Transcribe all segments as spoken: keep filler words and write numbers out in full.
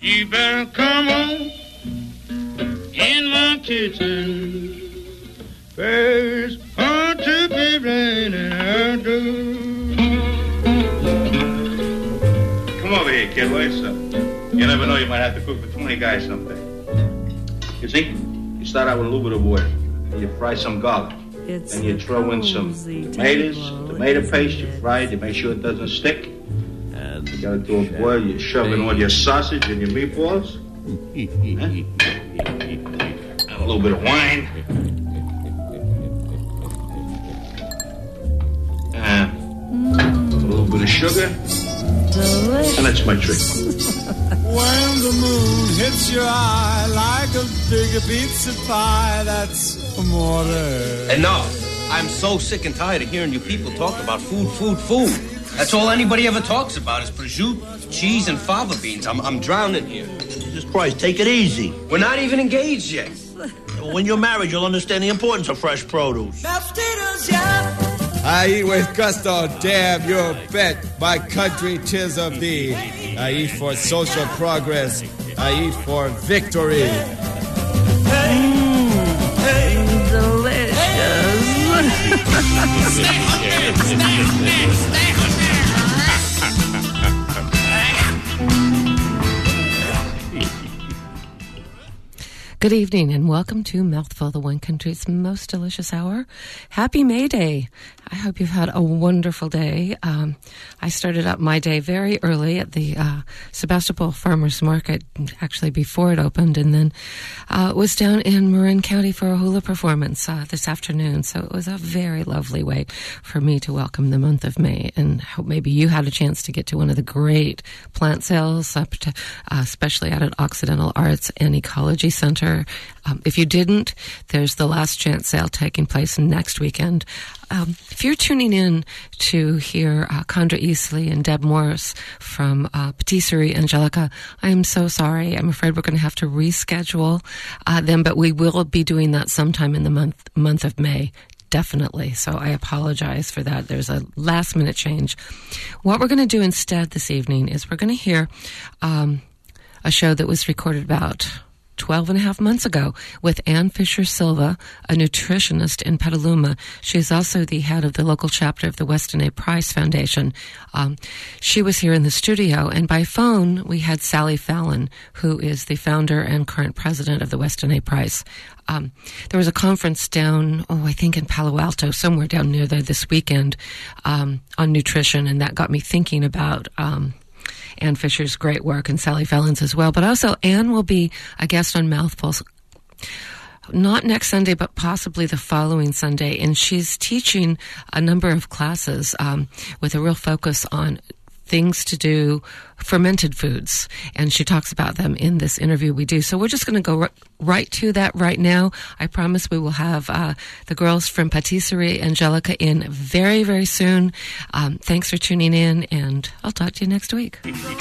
You better come on in my kitchen. There's hard to be raining out do. Come over here, kid. What's up? You never know, you might have to cook for twenty guys someday. You see, you start out with a little bit of water. You fry some garlic. It's then you throw in some tomatoes, tomato paste. You fry it. You make sure it doesn't stick. And you got it to a boil. You shove in all your sausage and your meatballs. Huh? And a little bit of wine. And a little bit of sugar. Delicious. And that's my trick. When the moon hits your eye like a big pizza pie, that's amore. Enough. I'm so sick and tired of hearing you people talk about food, food, food. That's all anybody ever talks about is prosciutto, cheese, and fava beans. I'm, I'm drowning here. Jesus Christ, take it easy. We're not even engaged yet. When you're married, you'll understand the importance of fresh produce. I eat with gusto, damn your bet. My country, 'tis of thee. I eat for social progress. I eat for victory. Mm, delicious. Stay hungry, stay hungry, stay hungry. Good evening and welcome to Mouthful, the one country's most delicious hour. Happy May Day. I hope you've had a wonderful day. Um, I started up my day very early at the uh, Sebastopol Farmers Market, actually before it opened, and then uh, was down in Marin County for a hula performance uh, this afternoon. So it was a very lovely way for me to welcome the month of May, and hope maybe you had a chance to get to one of the great plant sales, uh, especially out at Occidental Arts and Ecology Center. Um, if you didn't, there's the last chance sale taking place next weekend. Um, if you're tuning in to hear uh, Condra Easley and Deb Morris from uh, Patisserie Angelica, I am so sorry. I'm afraid we're going to have to reschedule uh, them, but we will be doing that sometime in the month month of May. Definitely. So I apologize for that. There's a last minute change. What we're going to do instead this evening is we're going to hear um, a show that was recorded about twelve and a half months ago with Ann Fisher Silva, a nutritionist in Petaluma. She is also the head of the local chapter of the Weston A. Price Foundation. Um, she was here in the studio, and by phone we had Sally Fallon, who is the founder and current president of the Weston A. Price. Um, there was a conference down, oh, I think in Palo Alto, somewhere down near there this weekend um, on nutrition, and that got me thinking about Um, Ann Fisher's great work and Sally Fallon's as well. But also, Ann will be a guest on Mouthfuls, not next Sunday, but possibly the following Sunday. And she's teaching a number of classes um, with a real focus on things to do, fermented foods. And she talks about them in this interview we do. So we're just going to go r- right to that right now. I promise we will have uh, the girls from Patisserie Angelica in very, very soon. Um, thanks for tuning in, and I'll talk to you next week.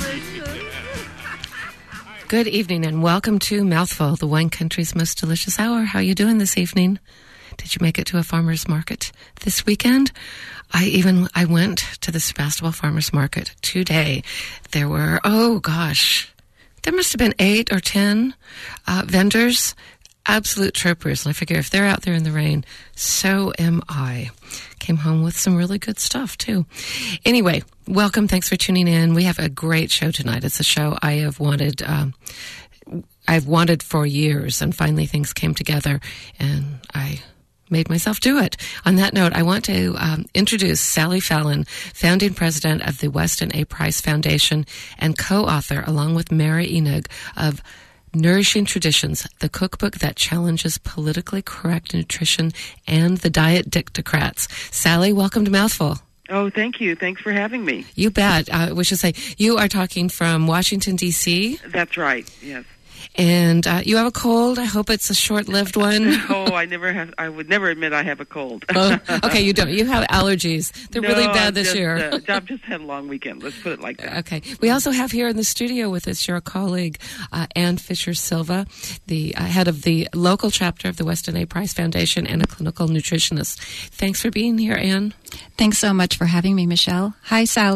Good evening, and welcome to Mouthful, the wine country's most delicious hour. How are you doing this evening? Did you make it to a farmer's market this weekend? I even, I went to the Sebastopol Farmers Market today. There were, oh gosh, there must have been eight or ten uh, vendors, absolute troopers. And I figure if they're out there in the rain, so am I. Came home with some really good stuff too. Anyway, welcome. Thanks for tuning in. We have a great show tonight. It's a show I have wanted, um, I've wanted for years, and finally things came together, and I made myself do it. On that note, I want to um, introduce Sally Fallon, founding president of the Weston A. Price Foundation and co-author, along with Mary Enig, of Nourishing Traditions, the cookbook that challenges politically correct nutrition and the diet dictocrats. Sally, welcome to Mouthful. Oh, thank you. Thanks for having me. You bet. Uh, we should say you are talking from Washington, D C That's right, yes. And uh, you have a cold. I hope it's a short-lived one. Oh, I never have. I would never admit I have a cold. Oh, okay, you don't. You have allergies. They're no, really bad I'm this just, year. uh, I've just had a long weekend. Let's put it like that. Okay. We also have here in the studio with us your colleague, uh, Ann Fisher Silva, the uh, head of the local chapter of the Weston A. Price Foundation and a clinical nutritionist. Thanks for being here, Ann. Thanks so much for having me, Michelle. Hi, Sally.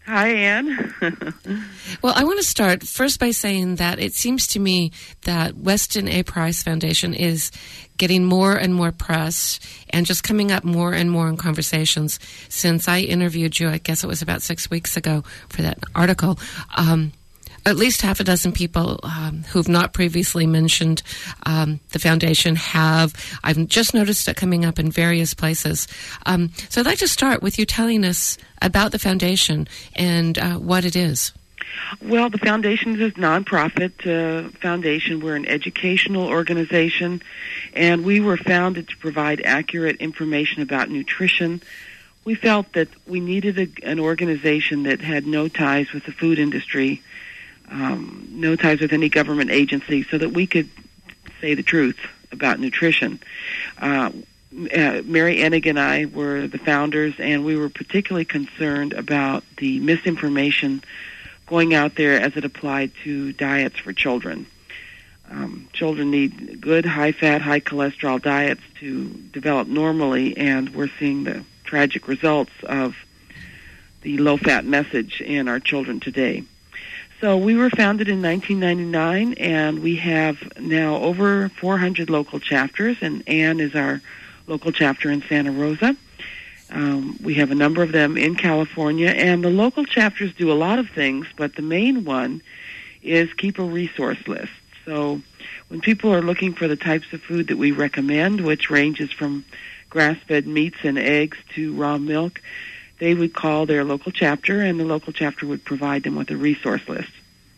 Hi, Ann. Well, I want to start first by saying that it seems to me that Weston A. Price Foundation is getting more and more press and just coming up more and more in conversations since I interviewed you, I guess it was about six weeks ago for that article. Um, at least half a dozen people um, who've not previously mentioned um, the foundation have. I've just noticed it coming up in various places. Um, so I'd like to start with you telling us about the foundation and uh, what it is. Well, the foundation is a nonprofit uh, foundation. We're an educational organization, and we were founded to provide accurate information about nutrition. We felt that we needed a, an organization that had no ties with the food industry, um, no ties with any government agency, so that we could say the truth about nutrition. Uh, uh, Mary Enig and I were the founders, and we were particularly concerned about the misinformation going out there as it applied to diets for children. Um, children need good, high-fat, high-cholesterol diets to develop normally, and we're seeing the tragic results of the low-fat message in our children today. So we were founded in nineteen ninety-nine, and we have now over four hundred local chapters, and Ann is our local chapter in Santa Rosa. Um, we have a number of them in California, and the local chapters do a lot of things, but the main one is keep a resource list. So when people are looking for the types of food that we recommend, which ranges from grass-fed meats and eggs to raw milk, they would call their local chapter, and the local chapter would provide them with a resource list.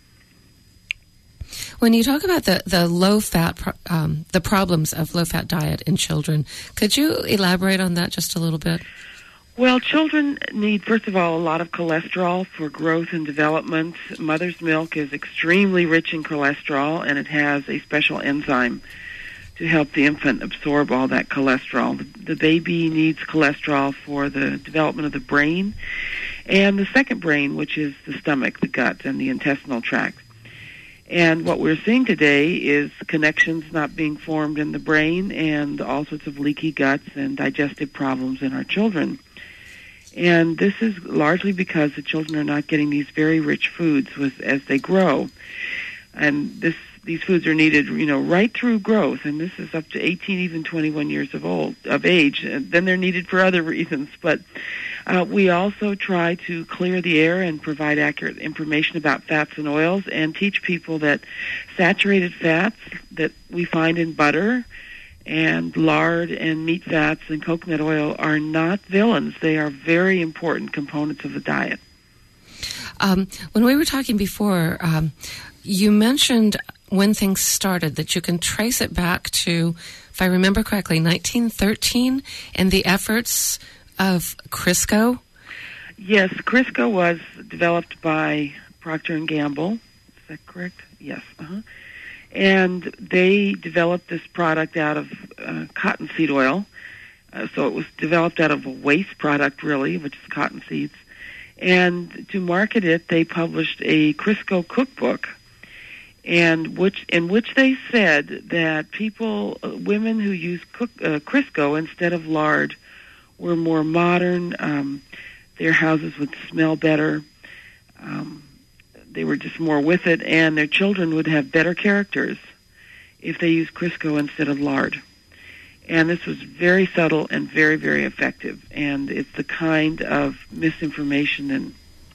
When you talk about the, the low-fat, um, the problems of low-fat diet in children, could you elaborate on that just a little bit? Well, children need, first of all, a lot of cholesterol for growth and development. Mother's milk is extremely rich in cholesterol, and it has a special enzyme to help the infant absorb all that cholesterol. The, the baby needs cholesterol for the development of the brain and the second brain, which is the stomach, the gut, and the intestinal tract. And what we're seeing today is connections not being formed in the brain and all sorts of leaky guts and digestive problems in our children. And this is largely because the children are not getting these very rich foods with, as they grow. And this these foods are needed, you know, right through growth, and this is up to eighteen, even twenty-one years of old of age. And then they're needed for other reasons. But uh, we also try to clear the air and provide accurate information about fats and oils, and teach people that saturated fats that we find in butter and lard and meat fats and coconut oil are not villains. They are very important components of the diet. Um, when we were talking before, um, you mentioned when things started, that you can trace it back to, if I remember correctly, nineteen thirteen, and the efforts of Crisco. Yes, Crisco was developed by Procter and Gamble. Is that correct? Yes. Uh-huh. And they developed this product out of uh, cottonseed oil. Uh, so it was developed out of a waste product, really, which is cotton seeds. And to market it, they published a Crisco cookbook, and which in which they said that people, uh, women who use cook, uh, Crisco instead of lard, were more modern. Um, their houses would smell better. Um, they were just more with it, and their children would have better characters if they used Crisco instead of lard. And this was very subtle and very, very effective. And it's the kind of misinformation and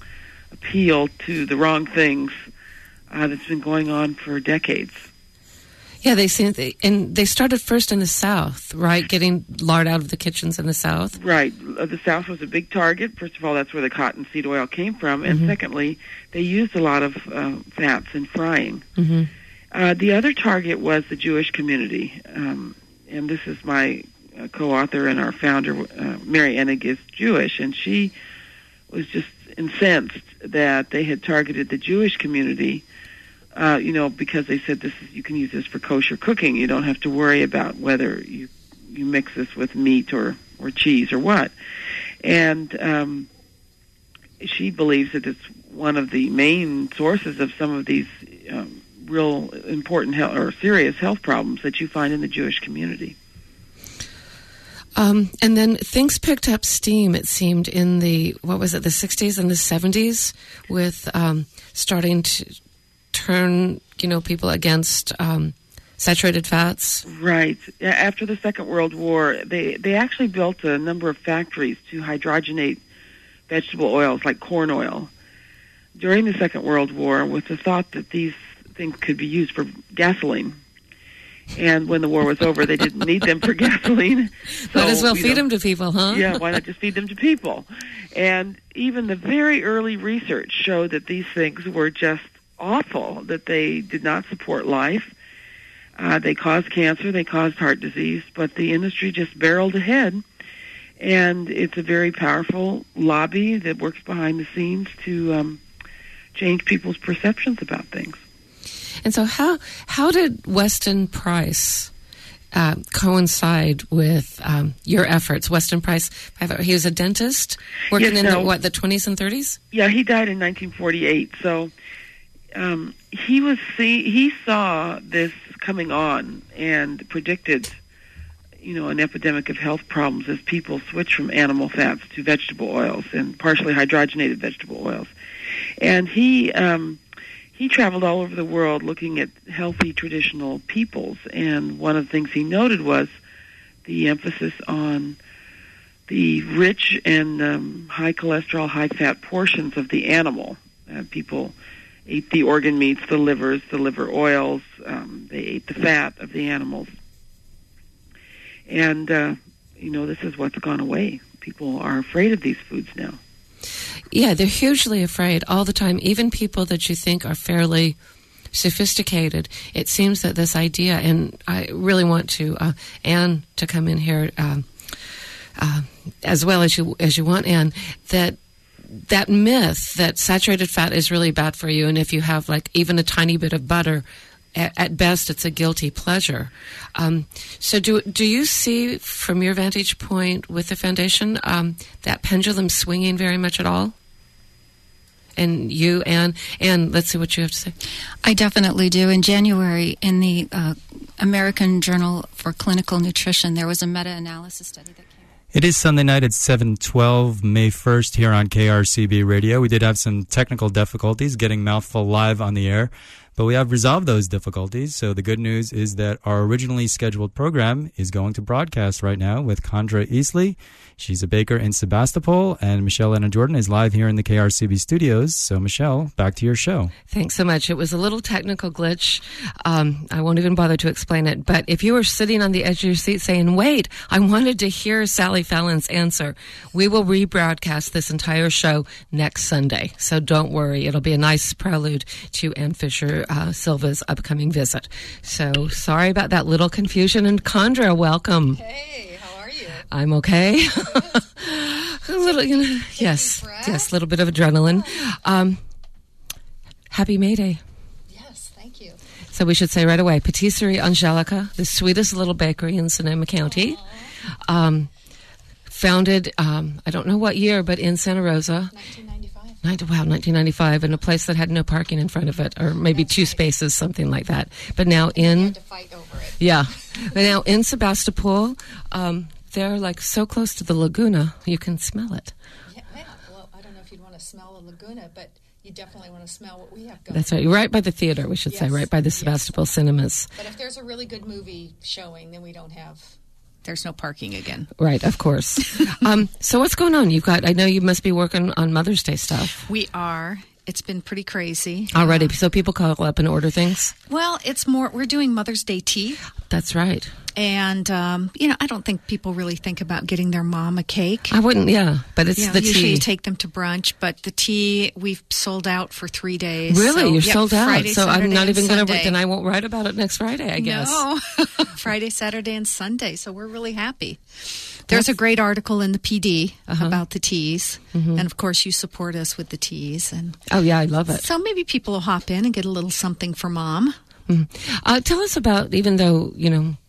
appeal to the wrong things uh, that's been going on for decades. Yeah, they seem, they, and they started first in the South, right? Getting lard out of the kitchens in the South. Right. Uh, the South was a big target. First of all, that's where the cottonseed oil came from. And Mm-hmm. secondly, they used a lot of uh, fats in frying. Mm-hmm. Uh, the other target was the Jewish community. Um, and this is my uh, co-author and our founder, uh, Mary Enig, is Jewish, and she was just incensed that they had targeted the Jewish community, uh, you know, because they said this is, you can use this for kosher cooking. You don't have to worry about whether you you mix this with meat or, or cheese or what. And um, she believes that it's one of the main sources of some of these um, real important health, or serious health problems that you find in the Jewish community. Um, and then things picked up steam, it seemed, in the, what was it, the sixties and the seventies, with um, starting to turn, you know, people against um, saturated fats. Right. After the Second World War, they, they actually built a number of factories to hydrogenate vegetable oils like corn oil during the Second World War, with the thought that these things could be used for gasoline. And when the war was over, they didn't need them for gasoline. So, Might as well feed know, them to people, huh? Yeah, why not just feed them to people? And even the very early research showed that these things were just awful, that they did not support life. Uh, they caused cancer, they caused heart disease, but the industry just barreled ahead. And it's a very powerful lobby that works behind the scenes to um, change people's perceptions about things. And so how how did Weston Price uh, coincide with um, your efforts? Weston Price, he was a dentist working yes, in no. the, what, the twenties and thirties? Yeah, he died in nineteen forty-eight. So um, he was see, he saw this coming on and predicted, you know, an epidemic of health problems as people switch from animal fats to vegetable oils and partially hydrogenated vegetable oils. And he um, he traveled all over the world looking at healthy traditional peoples, and one of the things he noted was the emphasis on the rich and um, high cholesterol, high fat portions of the animal. Uh, people ate the organ meats, the livers, the liver oils. Um, they ate the fat of the animals. And, uh, you know, this is what's gone away. People are afraid of these foods now. Yeah, they're hugely afraid all the time. Even people that you think are fairly sophisticated, it seems that this idea, and I really want to, uh, Anne, to come in here um, uh, as well as you as you want, Anne, that that myth that saturated fat is really bad for you, and if you have like even a tiny bit of butter, at, at best it's a guilty pleasure. Um, so do do you see, from your vantage point with the foundation, um, that pendulum swinging very much at all? And you, Anne, Anne, let's see what you have to say. I definitely do. In January, in the uh, American Journal for Clinical Nutrition, there was a meta-analysis study that came out. It is Sunday night at seven twelve, May first, here on K R C B Radio. We did have some technical difficulties getting Mouthful live on the air, but we have resolved those difficulties. So the good news is that our originally scheduled program is going to broadcast right now with Condra Easley. She's a baker in Sebastopol, and Michelle Anna Jordan is live here in the K R C B studios. So, Michelle, back to your show. Thanks so much. It was a little technical glitch. Um, I won't even bother to explain it. But if you were sitting on the edge of your seat saying, wait, I wanted to hear Sally Fallon's answer, we will rebroadcast this entire show next Sunday. So don't worry. It'll be a nice prelude to Ann Fisher uh, Silva's upcoming visit. So sorry about that little confusion. And Condra, welcome. Hey, how are you? I'm okay. a little, you know, yes, yes, a little bit of adrenaline. Um, happy May Day. Yes, thank you. So we should say right away, Patisserie Angelica, the sweetest little bakery in Sonoma County. Um, founded, um, I don't know what year, but in Santa Rosa. nineteen ninety-five. ninety, wow, nineteen ninety-five, in a place that had no parking in front of it, or maybe That's two right. spaces, something like that. But now in... We had to fight over it. Yeah. But now in Sebastopol, um, they're like so close to the Laguna, you can smell it. Yeah, well, I don't know if you'd want to smell the Laguna, but you definitely want to smell what we have going. That's right. Right by the theater, we should yes. say, right by the Sebastopol yes. cinemas. But if there's a really good movie showing, then we don't have... There's no parking again. Right, of course. um, so what's going on? You've got, I know you must be working on Mother's Day stuff. We are. It's been pretty crazy. Already. Uh, so people call up and order things? Well, it's more, we're doing Mother's Day tea. That's right. And, um, you know, I don't think people really think about getting their mom a cake. I wouldn't, yeah. But it's you know, the usually tea. You take them to brunch, but the tea, we've sold out for three days. Really? So, You're yep, sold out? Friday, so Saturday, I'm not even going to, then I I won't write about it next Friday, I guess. No. Friday, Saturday, and Sunday. So we're really happy. There's That's, a great article in the P D uh-huh. about the teas. Mm-hmm. And, of course, you support us with the teas. And oh, yeah, I love it. So maybe people will hop in and get a little something for Mom. Mm-hmm. Uh, tell us about, even though, you know,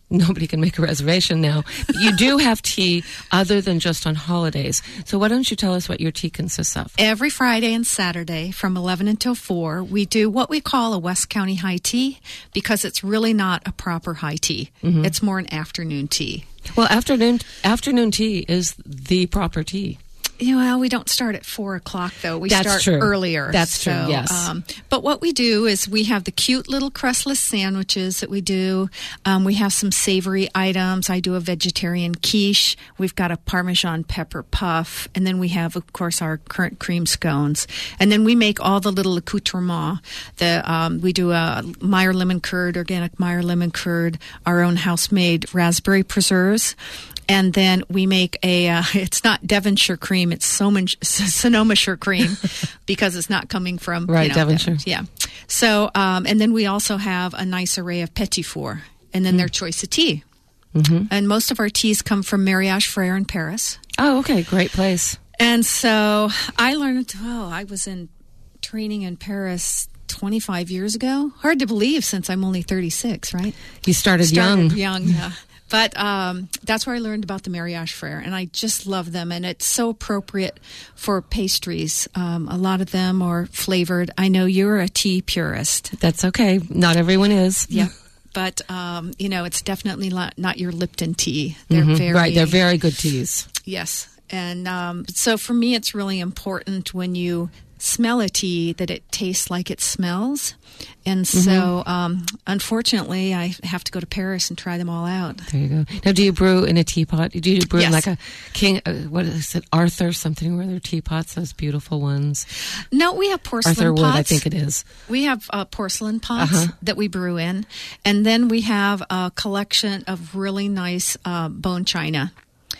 nobody can make a reservation now. But you do have tea other than just on holidays. So why don't you tell us what your tea consists of? Every Friday and Saturday from eleven until four, we do what we call a West County high tea because it's really not a proper high tea. Mm-hmm. It's more an afternoon tea. Well, afternoon afternoon tea is the proper tea. Yeah, well, we don't start at four o'clock, though. We That's start true. earlier. That's so, true, yes. Um, but what we do is we have the cute little crustless sandwiches that we do. Um, we have some savory items. I do a vegetarian quiche. We've got a Parmesan pepper puff. And then we have, of course, our currant cream scones. And then we make all the little accoutrements. The, um, we do a Meyer lemon curd, organic Meyer lemon curd, our own house-made raspberry preserves. And then we make a, uh, it's not Devonshire cream, it's Sonomashire cream because it's not coming from, right, you know, Devonshire. Devon, yeah. So, um, and then we also have a nice array of petit fours and then mm. their choice of tea. Mm-hmm. And most of our teas come from Mariage Frere in Paris. Oh, okay. Great place. And so I learned, oh, I was in training in Paris twenty-five years ago. Hard to believe since I'm only thirty-six, right? You started, started young. young, yeah. But um, that's where I learned about the Mariage Frere, and I just love them. And it's so appropriate for pastries. Um, a lot of them are flavored. I know you're a tea purist. That's okay. Not everyone is. Yeah. But, um, you know, it's definitely not, not your Lipton tea. They're mm-hmm. very... Right, they're very good teas. Yes. And um, so for me, it's really important when you smell a tea that it tastes like it smells. And so, mm-hmm. um, unfortunately, I have to go to Paris and try them all out. There you go. Now, do you brew in a teapot? Do you brew yes. in like a king, uh, what is it, Arthur something, where they're teapots, those beautiful ones? No, we have porcelain Arthur pots. Wood, I think it is. We have uh, porcelain pots uh-huh. that we brew in. And then we have a collection of really nice uh, bone china.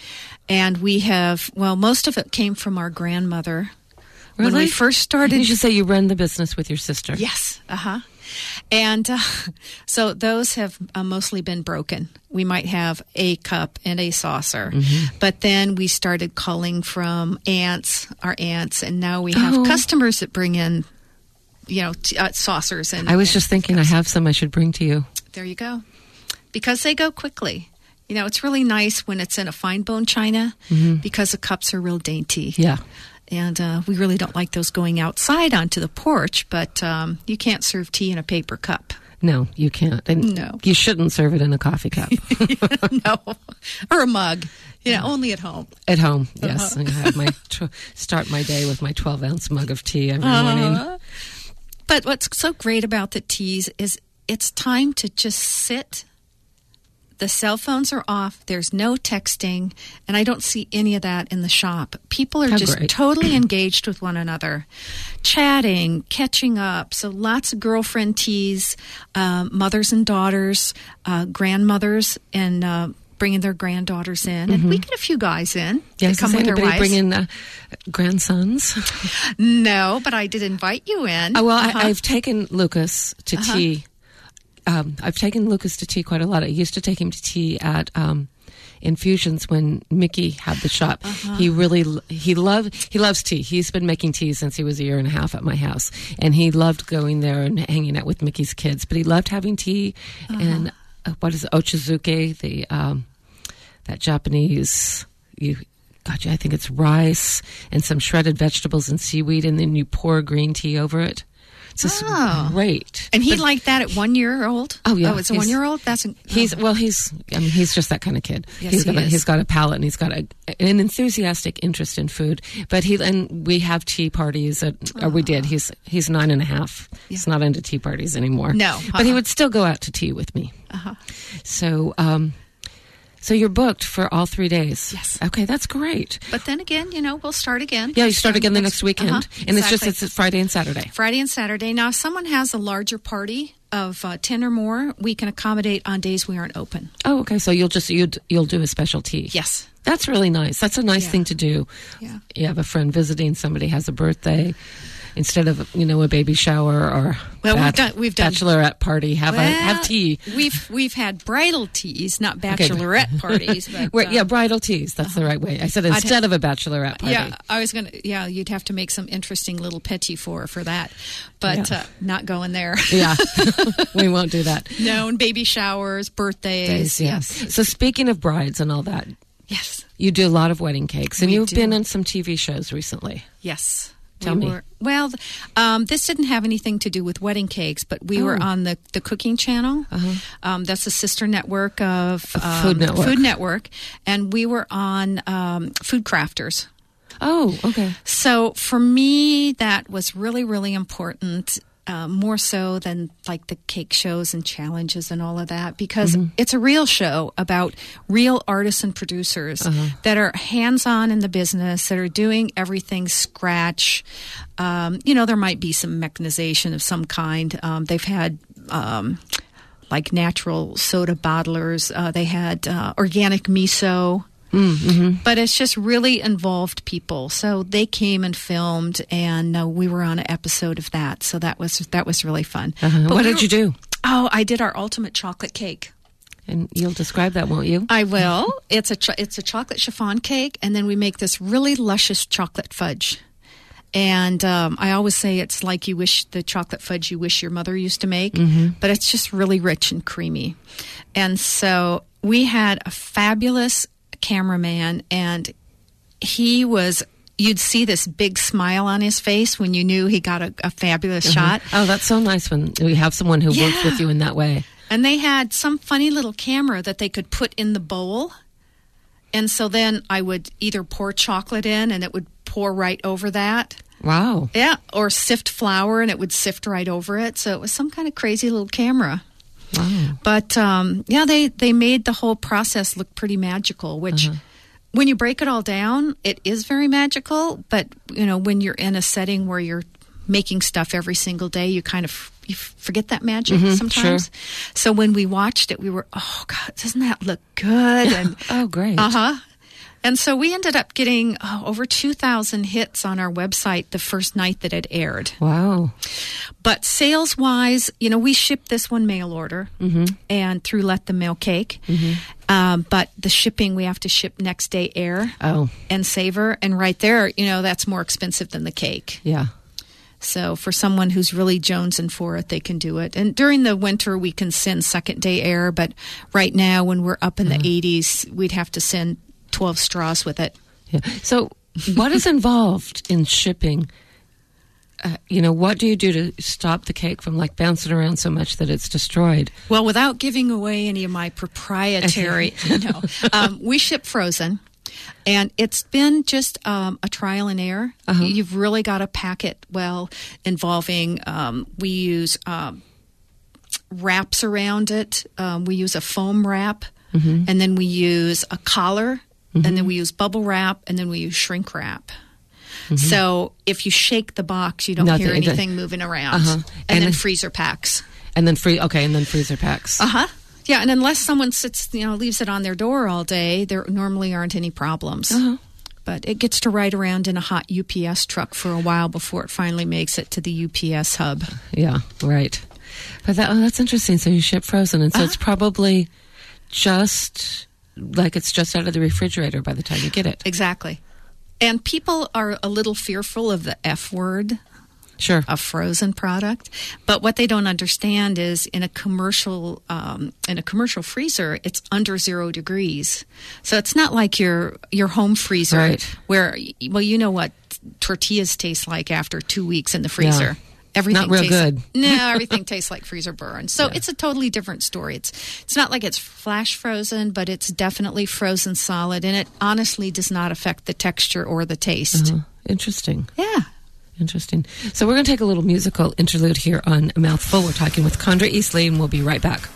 And we have, well, most of it came from our grandmother. Really? When we first started... You should say you run the business with your sister. Yes. Uh-huh. And uh, so those have uh, mostly been broken. We might have a cup and a saucer. Mm-hmm. But then we started culling from aunts, our aunts, and now we have oh. customers that bring in, you know, t- uh, saucers. And I was and just thinking cups. I have some I should bring to you. There you go. Because they go quickly. You know, it's really nice when it's in a fine bone china mm-hmm. because the cups are real dainty. Yeah. And uh, we really don't like those going outside onto the porch, but um, you can't serve tea in a paper cup. No, you can't. And no. You shouldn't serve it in a coffee cup. No. Or a mug. You know, only at home. At home, yes. Uh-huh. I have my tw- start my day with my twelve-ounce mug of tea every uh-huh. morning. But what's so great about the teas is it's time to just sit. The cell phones are off. There's no texting. And I don't see any of that in the shop. People are How just great. totally engaged with one another, chatting, catching up. So lots of girlfriend teas, um, mothers and daughters, uh, grandmothers, and uh, bringing their granddaughters in. Mm-hmm. And we get a few guys in. Yes, come does with their anybody wives. bring in uh, grandsons? No, but I did invite you in. Oh, well, uh-huh. I, I've taken Lucas to uh-huh. tea. Um, I've taken Lucas to tea quite a lot. I used to take him to tea at um, Infusions when Mickey had the shop. Uh-huh. He really he loved he loves tea. He's been making tea since he was a year and a half at my house, and he loved going there and hanging out with Mickey's kids. But he loved having tea uh-huh. and uh, what is it, ochazuke, the um, that Japanese. You, God, I think it's rice and some shredded vegetables and seaweed, and then you pour green tea over it. It's just oh. great. And he but, liked that at one year old? Oh, yeah. Oh, it's a one year old? That's oh. He's, well, he's, I mean, he's just that kind of kid. Yes, he's he got a, is. He's got a palate and he's got a, an enthusiastic interest in food. But he, and we have tea parties at, oh. or we did. He's, he's nine and a half. Yeah. He's not into tea parties anymore. No. Uh-huh. But he would still go out to tea with me. Uh-huh. So, um, So you're booked for all three days? Yes. Okay, that's great. But then again, you know, we'll start again. Yeah, you start again the next weekend. Uh-huh, and exactly. it's just it's Friday and Saturday. Friday and Saturday. Now, if someone has a larger party of uh, ten or more, we can accommodate on days we aren't open. Oh, okay. So you'll just you'll, you'll do a special tea. Yes. That's really nice. That's a nice yeah. thing to do. Yeah. You have a friend visiting, somebody has a birthday. Instead of, you know, a baby shower or well, bat- we've done, we've done bachelorette party, have well, a have tea. We've we've had bridal teas, not bachelorette okay. parties. But, Wait, uh, yeah, bridal teas. That's uh-huh. the right way. I said instead ha- of a bachelorette party. Yeah, I was gonna. Yeah, you'd have to make some interesting little petit four for that, but yeah. uh, not going there. Yeah, we won't do that. No, and baby showers, birthdays. Days, yes. yes. So speaking of brides and all that, yes, you do a lot of wedding cakes, and we you've do. been in some T V shows recently. Yes. Tell we me. Were, well, um, this didn't have anything to do with wedding cakes, but we oh. were on the, the Cooking Channel. Uh-huh. Um, that's a sister network of um, Food Network. Food Network, and we were on um, Food Crafters. Oh, okay. So for me, that was really, really important. Uh, more so than like the cake shows and challenges and all of that, because mm-hmm. it's a real show about real artists and producers uh-huh. that are hands-on in the business, that are doing everything scratch. Um, you know, there might be some mechanization of some kind. Um, they've had um, like natural soda bottlers. Uh, they had uh, organic miso. Mm-hmm. But it's just really involved people. So they came and filmed, and uh, we were on an episode of that. So that was that was really fun. Uh-huh. What we did were, you do? Oh, I did our ultimate chocolate cake. And you'll describe that, won't you? I will. It's a cho- it's a chocolate chiffon cake, and then we make this really luscious chocolate fudge. And um, I always say it's like you wish the chocolate fudge you wish your mother used to make, mm-hmm. but it's just really rich and creamy. And so we had a fabulous cameraman, and he was you'd see this big smile on his face when you knew he got a, a fabulous uh-huh. shot. Oh, that's so nice when we have someone who yeah. works with you in that way. And they had some funny little camera that they could put in the bowl, and so then I would either pour chocolate in and it would pour right over that. Wow. Yeah, or sift flour and it would sift right over it. So it was some kind of crazy little camera. Wow. But, um, yeah, they, they made the whole process look pretty magical, which uh-huh. when you break it all down, it is very magical. But, you know, when you're in a setting where you're making stuff every single day, you kind of you forget that magic mm-hmm, sometimes. Sure. So when we watched it, we were, oh, God, doesn't that look good? And oh, great. Uh-huh. And so we ended up getting oh, over two thousand hits on our website the first night that it aired. Wow. But sales-wise, you know, we shipped this one mail order mm-hmm. and through Let Them Mail Cake. Mm-hmm. Um, but the shipping, we have to ship next day air oh. and Savor. And right there, you know, that's more expensive than the cake. Yeah. So for someone who's really jonesing for it, they can do it. And during the winter, we can send second day air. But right now, when we're up in uh-huh. the eighties, we'd have to send twelve straws with it. Yeah. So what is involved in shipping? Uh, you know, what do you do to stop the cake from like bouncing around so much that it's destroyed? Well, without giving away any of my proprietary, you know, um, we ship frozen. And it's been just um, a trial and error. Uh-huh. You've really got to pack it well, involving, um, we use um, wraps around it. Um, we use a foam wrap, mm-hmm. and then we use a collar, mm-hmm. and then we use bubble wrap, and then we use shrink wrap. Mm-hmm. So if you shake the box, you don't Nothing, hear anything moving around. Uh-huh. And, and then then freezer packs. And then free. Okay, and then freezer packs. Uh-huh. Yeah, and unless someone sits, you know, leaves it on their door all day, there normally aren't any problems. Uh-huh. But it gets to ride around in a hot U P S truck for a while before it finally makes it to the U P S hub. Yeah, right. But that, oh, that's interesting. So you ship frozen, and so uh-huh. it's probably just like it's just out of the refrigerator by the time you get it. Exactly. And people are a little fearful of the F word. Sure. A frozen product, but what they don't understand is in a commercial um, in a commercial freezer, it's under zero degrees, so it's not like your your home freezer right. where well, you know what tortillas taste like after two weeks in the freezer. Yeah. Everything not real tastes good. Like, no, everything tastes like freezer burn. So yeah. it's a totally different story. It's it's not like it's flash frozen, but it's definitely frozen solid, and it honestly does not affect the texture or the taste. Uh-huh. Interesting. Yeah. Interesting. So we're going to take a little musical interlude here on A Mouthful. We're talking with Condra Eastley, and we'll be right back.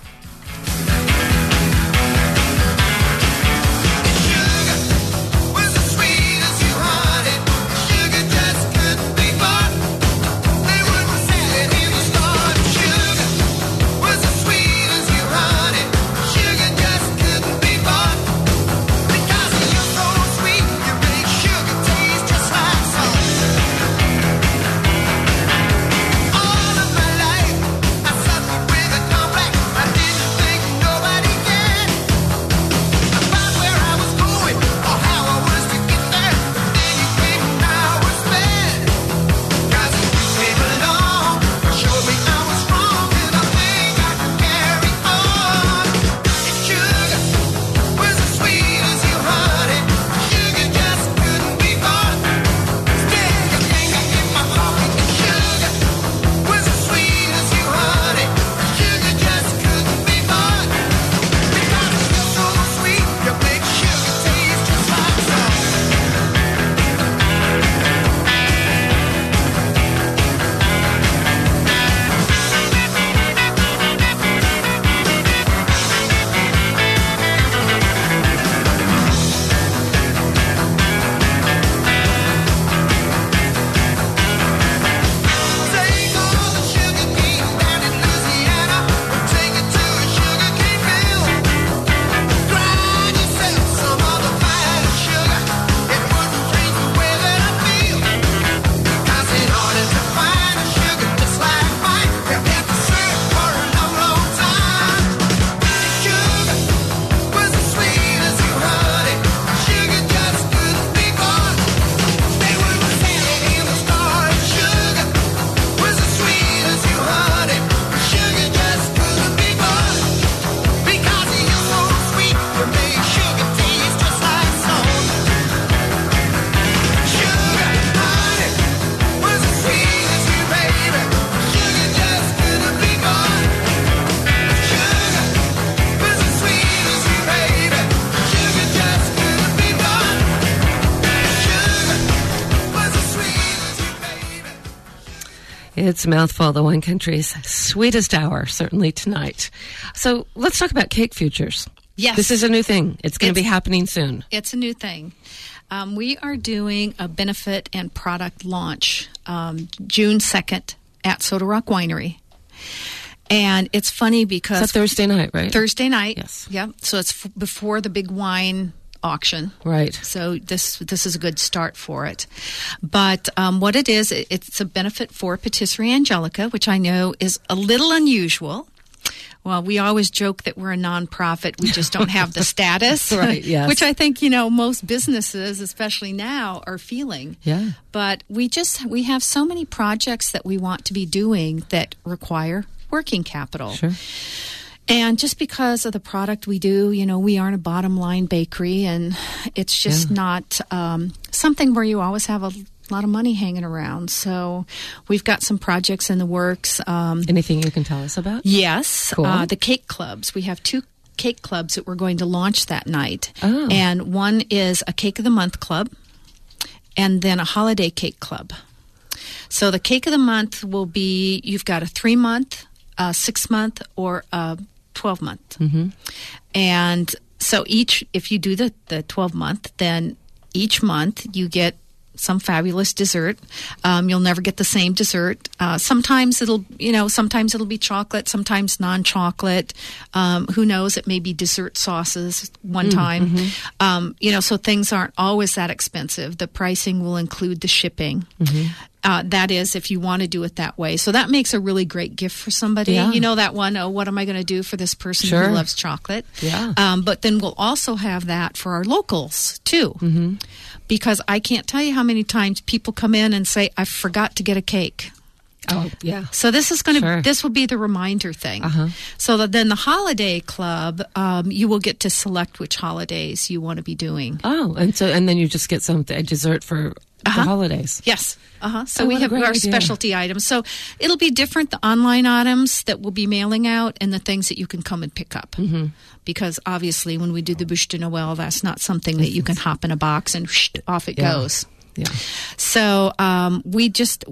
It's Mouthful, the Wine Country's sweetest hour, certainly tonight. So let's talk about Cake Futures. Yes. This is a new thing. It's going to be happening soon. It's a new thing. Um, we are doing a benefit and product launch um, June second at Soda Rock Winery. And it's funny because... It's a Thursday night, right? Thursday night. Yes. Yeah. So it's f- before the big wine auction. Right. So this this is a good start for it. But um, what it is, it, it's a benefit for Patisserie Angelica, which I know is a little unusual. Well, we always joke that we're a nonprofit. We just don't have the status. Right, yes. Which I think, you know, most businesses, especially now, are feeling. Yeah. But we just, we have so many projects that we want to be doing that require working capital. Sure. And just because of the product we do, you know, we aren't a bottom line bakery, and it's just Yeah. not um, something where you always have a lot of money hanging around. So we've got some projects in the works. Um, Anything you can tell us about? yes. Cool. Uh, the cake clubs. We have two cake clubs that we're going to launch that night. Oh. And one is a Cake of the Month club and then a holiday cake club. So the Cake of the Month will be, you've got a three-month, a six-month, or a twelve-month. Mm-hmm. And so each, if you do the, the twelve-month, then each month you get some fabulous dessert. Um, you'll never get the same dessert. Uh, sometimes it'll, you know, sometimes it'll be chocolate, sometimes non-chocolate. Um, who knows? It may be dessert sauces one Mm, time. mhm. Um, you know, so things aren't always that expensive. The pricing will include the shipping. Mm-hmm. Uh, that is, if you want to do it that way. So that makes a really great gift for somebody. Yeah. You know that one, oh, what am I going to do for this person Sure. who loves chocolate? Yeah. Um, but then we'll also have that for our locals, too. Mm-hmm. Because I can't tell you how many times people come in and say, I forgot to get a cake. Oh, yeah. So this is going to, Sure. this will be the reminder thing. Uh-huh. So that then the holiday club, um, you will get to select which holidays you want to be doing. Oh, and so and then you just get some a dessert for Uh-huh. the holidays. Yes. Uh-huh. So Oh, we what a have great our idea. specialty items. So it'll be different, the online items that we'll be mailing out and the things that you can come and pick up. Mm-hmm. Because obviously when we do the Bûche de Noël, that's not something that you can hop in a box and whoosh, off it Yeah. goes. Yeah. So um, we just...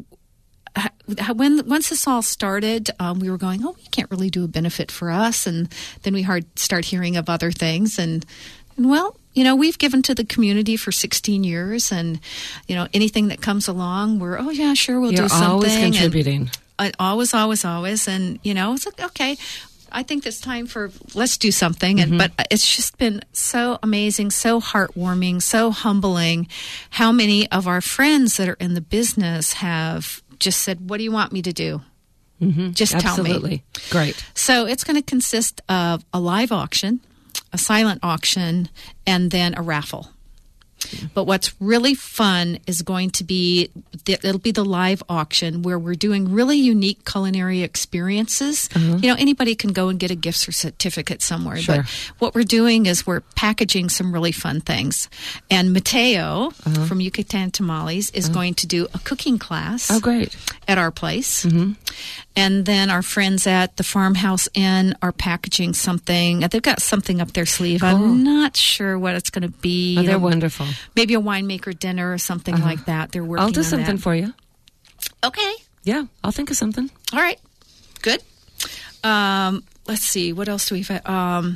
When once this all started, um, we were going, oh, we can't really do a benefit for us, and then we hard start hearing of other things, and, and well, you know, we've given to the community for sixteen years, and you know, anything that comes along, we're oh yeah, sure, we'll You're do something. always and, contributing. uh, always, always, always, and you know, it's like okay. I think it's time for let's do something, and Mm-hmm. but it's just been so amazing, so heartwarming, so humbling. How many of our friends that are in the business have just said, "What do you want me to do? Mm-hmm. Just tell me." Absolutely. Great. So it's going to consist of a live auction, a silent auction, and then a raffle. But what's really fun is going to be, it'll be the live auction where we're doing really unique culinary experiences. Uh-huh. You know, anybody can go and get a gift certificate somewhere. Sure. But what we're doing is we're packaging some really fun things. And Mateo Uh-huh. from Yucatan Tamales is going to do a cooking class Oh, great. at our place. Mm-hmm. And then our friends at the Farmhouse Inn are packaging something. They've got something up their sleeve. Cool. I'm not sure what it's going to be. Oh, they're Um, wonderful. Maybe a winemaker dinner or something Uh-huh. like that. They're working I'll do on something that. for you. Okay. Yeah, I'll think of something. All right. Good. Um, let's see. What else do we have? Um,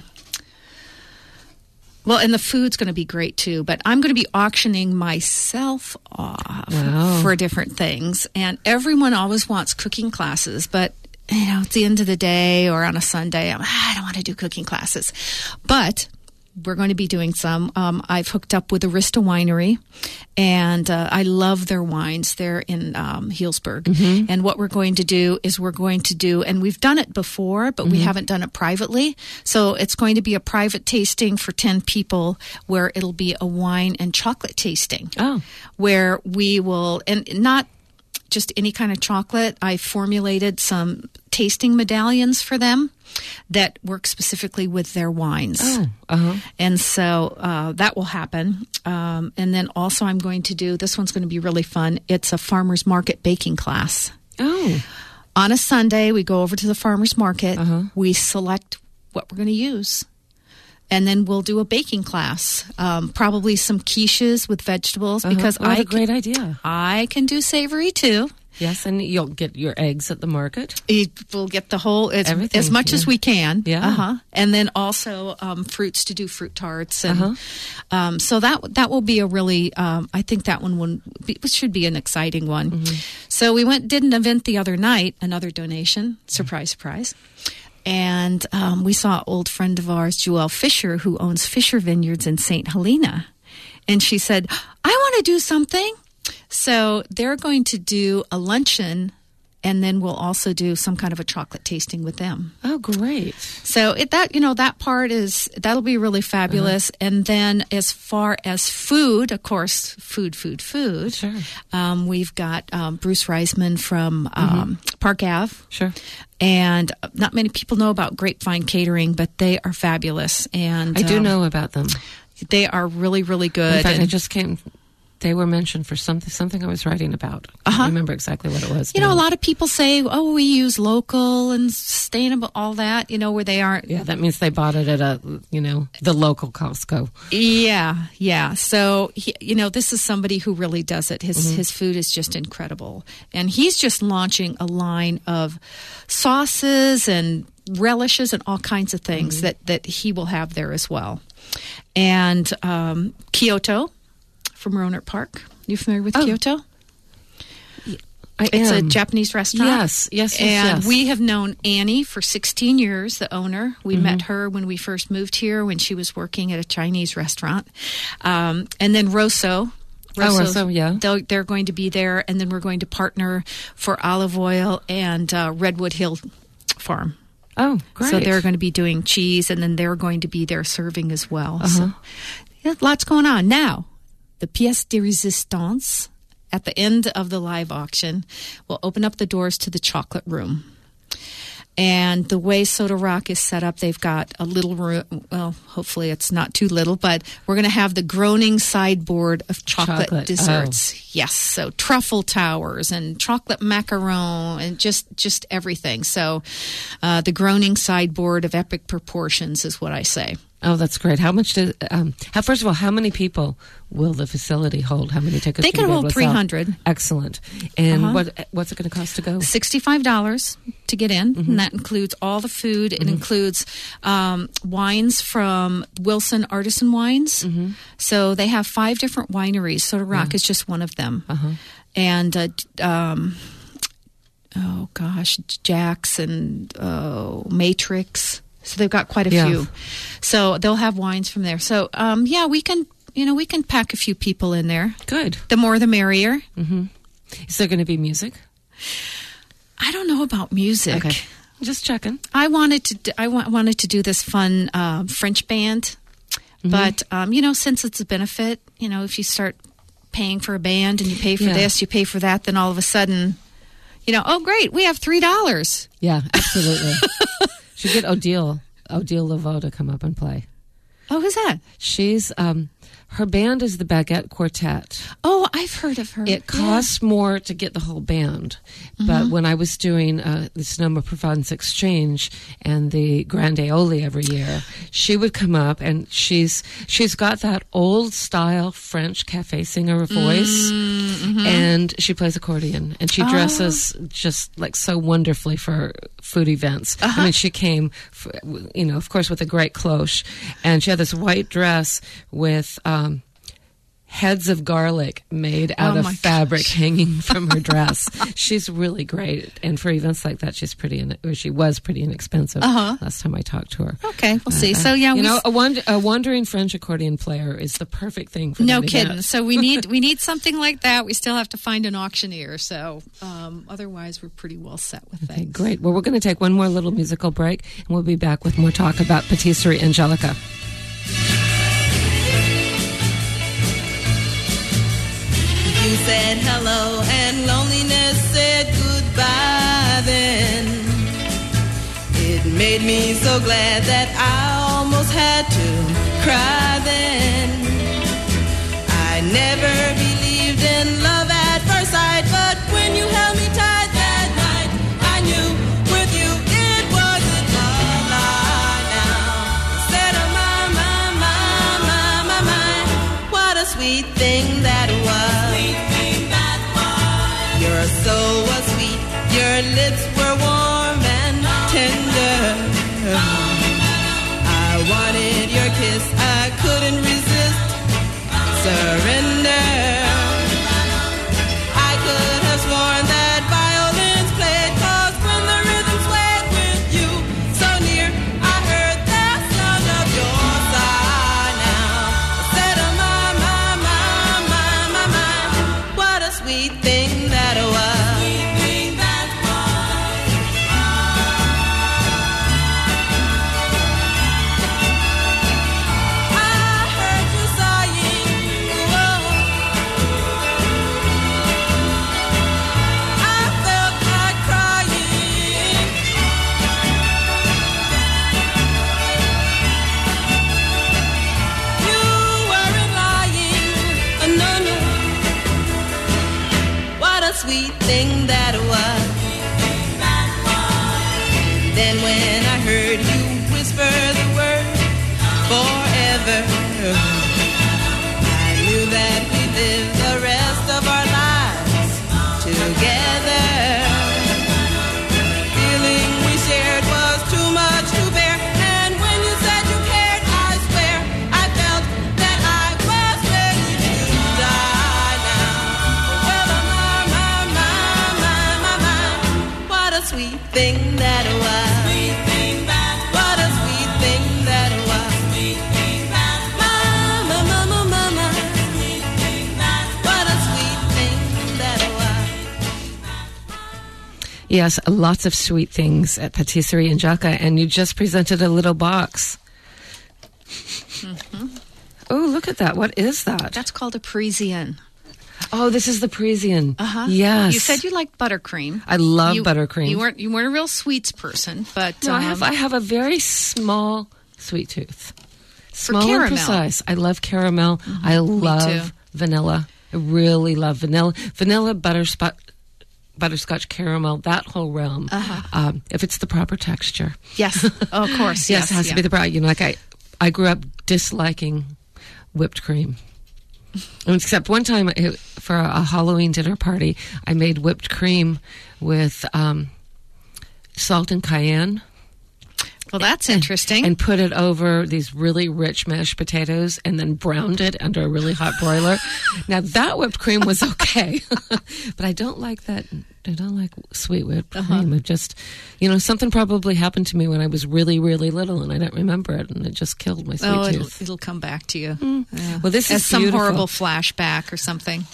well, and the food's going to be great too, but I'm going to be auctioning myself off Wow. for different things. And everyone always wants cooking classes, but you know, at the end of the day or on a Sunday, I'm, ah, I don't want to do cooking classes. But we're going to be doing some. Um, I've hooked up with Arista Winery, and uh, I love their wines. They're in um, Healdsburg. Mm-hmm. And what we're going to do is we're going to do, and we've done it before, but we haven't done it privately. So it's going to be a private tasting for ten people where it'll be a wine and chocolate tasting. Oh. Where we will, and not just any kind of chocolate. I formulated some tasting medallions for them that work specifically with their wines. Oh, uh-huh. And so uh, that will happen. Um, and then also I'm going to do, this one's going to be really fun. It's a farmer's market baking class. Oh. On a Sunday, we go over to the farmer's market. Uh-huh. We select what we're going to use. And then we'll do a baking class, um, probably some quiches with vegetables Uh-huh. because What I a great can, idea. I can do savory too. Yes, and you'll get your eggs at the market. We'll get the whole, as, Everything, as much yeah. as we can. Yeah. Uh-huh. And then also um, fruits to do fruit tarts. And Uh-huh. um, so that that will be a really, um, I think that one will be, should be an exciting one. Mm-hmm. So we went did an event the other night, another donation. Surprise, surprise. And um, we saw an old friend of ours, Joelle Fisher, who owns Fisher Vineyards in Saint Helena. And she said, I want to do something. So they're going to do a luncheon, and then we'll also do some kind of a chocolate tasting with them. Oh, great. So it, that, you know, that part is, that'll be really fabulous. Uh-huh. And then as far as food, of course, food, food, food. Sure. Um, we've got um, Bruce Reisman from um, mm-hmm. Park Ave. Sure. And not many people know about Grapevine Catering, but they are fabulous. And I do um, know about them. They are really, really good. In fact, and, I just came... They were mentioned for something something I was writing about. I Uh-huh. don't remember exactly what it was. You know, now. a lot of people say, oh, we use local and sustainable, all that, you know, where they aren't. Yeah, that means they bought it at a, you know, the local Costco. Yeah, yeah. So, he, you know, this is somebody who really does it. His Mm-hmm. his food is just incredible. And he's just launching a line of sauces and relishes and all kinds of things Mm-hmm. that, that he will have there as well. And um, Kyoto from Rohnert Park. You familiar with Oh. Kyoto? I It's am. a Japanese restaurant. Yes, yes, yes, And yes. we have known Annie for sixteen years, the owner. We Mm-hmm. met her when we first moved here when she was working at a Chinese restaurant. Um, and then Rosso. Oh, Rosso, yeah. They're, they're going to be there, and then we're going to partner for olive oil and uh, Redwood Hill Farm. Oh, great. So they're going to be doing cheese, and then they're going to be there serving as well. Uh-huh. So yeah, lots going on. Now, the pièce de résistance at the end of the live auction will open up the doors to the chocolate room. And the way Soda Rock is set up, they've got a little room. Well, hopefully it's not too little, but we're going to have the groaning sideboard of chocolate, Chocolate, desserts. Oh. Yes, so truffle towers and chocolate macaron and just just everything. So uh, the groaning sideboard of epic proportions is what I say. Oh, that's great. How much do, um, how, first of all, how many people will the facility hold? How many tickets? They will can you be hold able to three sell? hundred. Excellent. And Uh-huh. what what's it going to cost to go? sixty-five dollars to get in, Mm-hmm. and that includes all the food. It Mm-hmm. includes um, wines from Wilson Artisan Wines. Mm-hmm. So they have five different wineries. Soda Rock Yeah. is just one of them. Uh-huh. And, uh, um, oh gosh, Jack's and uh, Matrix. So they've got quite a Yeah. few. So they'll have wines from there. So, um, yeah, we can, you know, we can pack a few people in there. Good. The more the merrier. Mm-hmm. Is there going to be music? I don't know about music. Okay. Just checking. I wanted to. Do, I wa- wanted to do this fun uh, French band, Mm-hmm. but um, you know, since it's a benefit, you know, if you start paying for a band and you pay for Yeah. this, you pay for that, then all of a sudden, you know, oh great, we have three dollars. Yeah, absolutely. Should get Odile, Odile Laveau to come up and play. Oh, who's that? She's, um, her band is the Baguette Quartet. Oh, I've heard of her. It costs more to get the whole band. But when I was doing uh, the Sonoma Provence Exchange and the Grande Aioli every year, she would come up, and she's she's got that old style French cafe singer voice, Mm-hmm. and she plays accordion, and she dresses just like so wonderfully for food events. Uh-huh. I mean, she came, f you know, of course, with a great cloche, and she had this white dress with um, heads of garlic made out Oh, of my fabric gosh. hanging from her dress. She's really great, and for events like that, she's pretty. In, or she was pretty inexpensive. Uh-huh. Last time I talked to her. Okay, we'll see. Uh, So yeah, you we know, s- a, wand- a wandering French accordion player is the perfect thing for no that kidding. event. So we need we need something like that. We still have to find an auctioneer. So um, otherwise, we're pretty well set with Okay, things. great. Well, we're going to take one more little musical break, and we'll be back with more talk about Patisserie Angelica. You said hello and loneliness said goodbye then. It made me so glad that I almost had to cry then. I never believed in love at first sight, but when you held me tight that night, I knew with you it wasn't a lie now. Said, oh my, my, my, my, my, my, what a sweet thing that was. You're so Her lips were warm and tender. I wanted your kiss, I couldn't resist. Surrender. I could have sworn that violins played, 'cause when the rhythm swayed with you so near, I heard the sound of your sigh. Now I said, oh my, my, my, my, my, my, what a sweet thing that was. Sweet thing that was. Then when I heard you whisper the word forever, I knew that we'd live the rest of our lives together. The feeling we shared was too much to bear, and when you said you cared, I swear I felt that I was ready to die now. Sweet thing that was. Sweet thing that was. What a sweet thing that was. Sweet thing that was. Mama, mama, mama. Sweet thing that was. What a sweet thing that was. Yes, lots of sweet things at Patisserie Angelica, and you just presented a little box. Mm-hmm. Oh, look at that. What is that? That's called a Parisienne. Oh, this is the Parisian. Uh-huh. Yes. You said you liked buttercream. I love you, buttercream. You weren't you weren't a real sweets person, but no, um, I have I have a very small sweet tooth. Small caramel. and precise. I love caramel. Mm-hmm. I Me love too. vanilla. I really love vanilla. Vanilla, butterscotch, butterscotch caramel, that whole realm. Uh-huh. Um, if it's the proper texture. Yes. Oh, of course. yes, yes, it has yeah. to be the proper. You know, like I, I grew up disliking whipped cream. Except one time it, for a Halloween dinner party, I made whipped cream with um, salt and cayenne. Well, that's interesting. And put it over these really rich mashed potatoes and then browned it under a really hot broiler. Now, that whipped cream was okay. But I don't like that. I don't like sweet whipped Uh-huh. cream. It just, you know, something probably happened to me when I was really, really little and I don't remember it. And it just killed my sweet oh, tooth. it'll, it'll come back to you. Mm. Yeah. Well, this As is some beautiful. horrible flashback or something.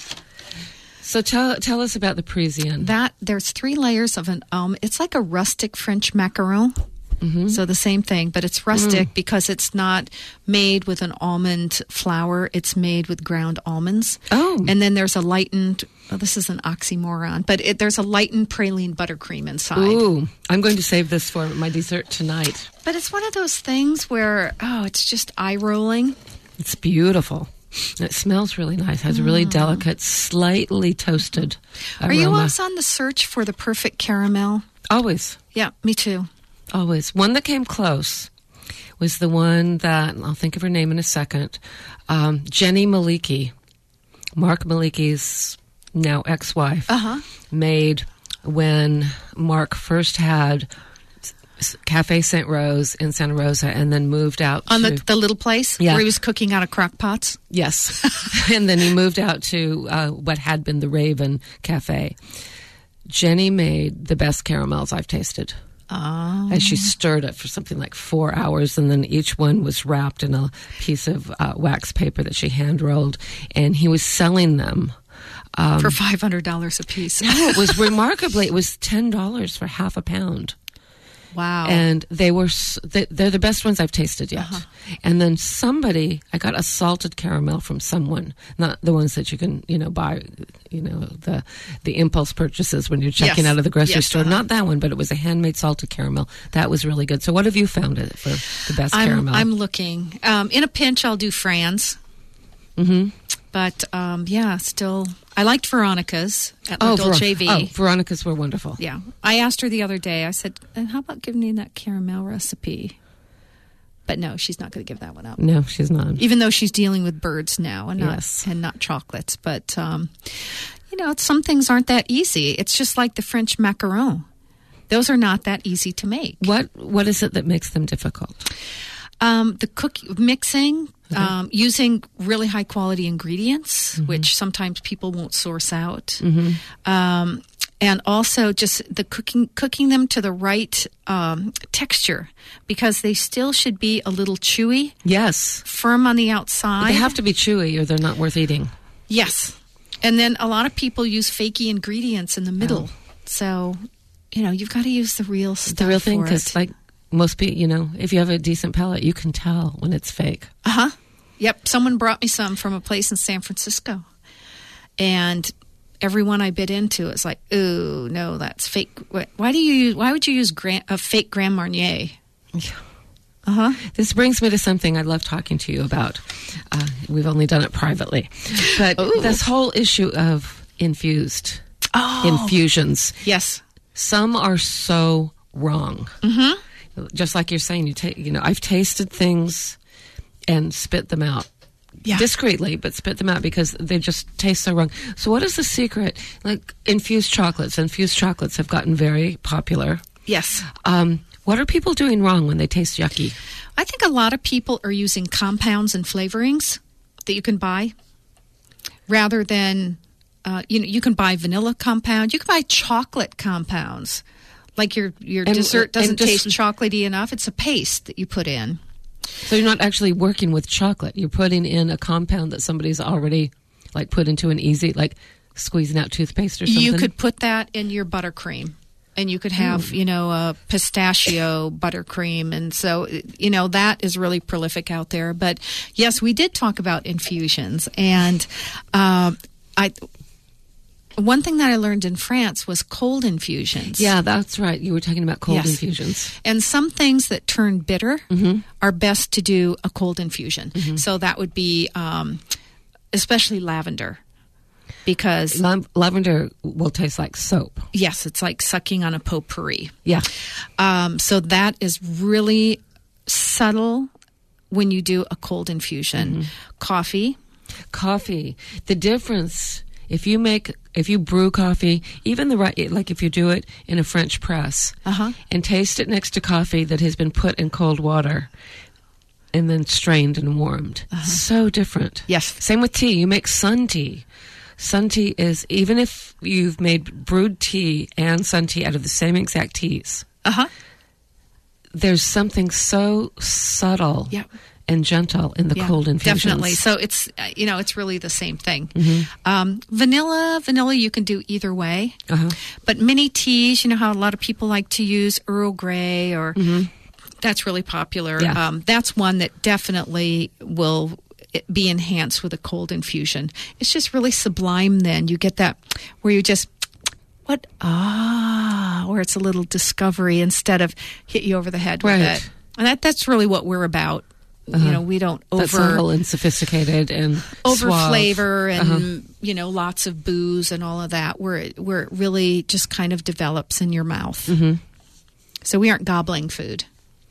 So tell tell us about the Parisienne. That there's three layers of an um. It's like a rustic French macaron. Mm-hmm. So the same thing, but it's rustic Mm. because it's not made with an almond flour. It's made with ground almonds. Oh. And then there's a lightened, well, this is an oxymoron, but it, there's a lightened praline buttercream inside. Ooh, I'm going to save this for my dessert tonight. But it's one of those things where, oh, it's just eye-rolling. It's beautiful. It smells really nice. Has a really delicate, slightly toasted aroma. Are you always on the search for the perfect caramel? Always. Yeah, me too. Always. One that came close was the one that, I'll think of her name in a second, um, Jenny Maliki, Mark Maliki's now ex-wife, Uh-huh. made when Mark first had Cafe Saint Rose in Santa Rosa and then moved out On to... the, the little place Yeah. where he was cooking out of crock pots? Yes. And then he moved out to uh, what had been the Raven Cafe. Jenny made the best caramels I've tasted. Oh. And she stirred it for something like four hours, and then each one was wrapped in a piece of uh, wax paper that she hand rolled, and he was selling them. Um, For five hundred dollars a piece. no, it was remarkably, it was ten dollars for half a pound. Wow. And they were, s- they, they're the best ones I've tasted yet. Uh-huh. And then somebody, I got a salted caramel from someone, not the ones that you can, you know, buy, you know, the the impulse purchases when you're checking Yes. out of the grocery Yes, store. uh-huh. Not that one, but it was a handmade salted caramel. That was really good. So what have you found it for the best I'm, caramel? I'm looking. Um, in a pinch, I'll do Fran's. Mm-hmm. But, um, yeah, still, I liked Veronica's at La Oh, Dolce Ver- V. oh, Veronica's were wonderful. Yeah. I asked her the other day, I said, and how about giving me that caramel recipe? But no, she's not going to give that one up. No, she's not. Even though she's dealing with birds now and not, Yes. and not chocolates. But, um, You know, some things aren't that easy. It's just like the French macaron. Those are not that easy to make. What What is it that makes them difficult? Um, the cook mixing, mm-hmm. um, using really high quality ingredients, mm-hmm. which sometimes people won't source out, mm-hmm. um, and also just the cooking cooking them to the right um, texture, because they still should be a little chewy. Yes, firm on the outside. They have to be chewy, or they're not worth eating. Yes, and then a lot of people use fakey ingredients in the middle, oh. so you know you've got to use the real stuff. The real thing, because like. Most people, you know, if you have a decent palate, you can tell when it's fake. Uh-huh. Yep. Someone brought me some from a place in San Francisco. And everyone I bit into is like, ooh, no, that's fake. Why do you use, why would you use Grand, a fake Grand Marnier? Yeah. Uh-huh. This brings me to something I love talking to you about. Uh, we've only done it privately. But ooh. This whole issue of infused oh. infusions. Yes. Some are so wrong. Mm-hmm. Just like you're saying, you take, you know, I've tasted things and spit them out yeah. discreetly, but spit them out because they just taste so wrong. So, what is the secret? Like infused chocolates, infused chocolates have gotten very popular. Yes. Um, what are people doing wrong when they taste yucky? I think a lot of people are using compounds and flavorings that you can buy, rather than, uh, you know, you can buy vanilla compound, you can buy chocolate compounds. Like your, your and, dessert doesn't just, taste chocolatey enough. It's a paste that you put in. So you're not actually working with chocolate. You're putting in a compound that somebody's already like put into an easy, like squeezing out toothpaste or something. You could put that in your buttercream. And you could have, mm. you know, a pistachio buttercream. And so, you know, that is really prolific out there. But yes, we did talk about infusions. And uh, I... One thing that I learned in France was cold infusions. Yeah, that's right. You were talking about cold yes. infusions. And some things that turn bitter mm-hmm. are best to do a cold infusion. Mm-hmm. So that would be um, especially lavender. Because La- lavender will taste like soap. Yes, it's like sucking on a potpourri. Yeah. Um, so that is really subtle when you do a cold infusion. Mm-hmm. Coffee. Coffee. The difference... If you make, if you brew coffee, even the right, like if you do it in a French press, uh-huh. and taste it next to coffee that has been put in cold water and then strained and warmed, uh-huh. so different. Yes. Same with tea. You make sun tea. Sun tea is, even if you've made brewed tea and sun tea out of the same exact teas, uh-huh. there's something so subtle. Yeah. And gentle in the yeah, cold infusions. Definitely. So it's, you know, it's really the same thing. Mm-hmm. Um, vanilla, vanilla you can do either way. Uh-huh. But mini teas, you know how a lot of people like to use Earl Grey, or mm-hmm. that's really popular. Yeah. Um, that's one that definitely will be enhanced with a cold infusion. It's just really sublime then. You get that where you just... What? Ah, where it's a little discovery instead of hit you over the head right. with it. And that, that's really what we're about. Uh-huh. You know, we don't over That's subtle and sophisticated and over suave. flavor and uh-huh. you know, lots of booze and all of that. Where it, where it really just kind of develops in your mouth. Mm-hmm. So we aren't gobbling food.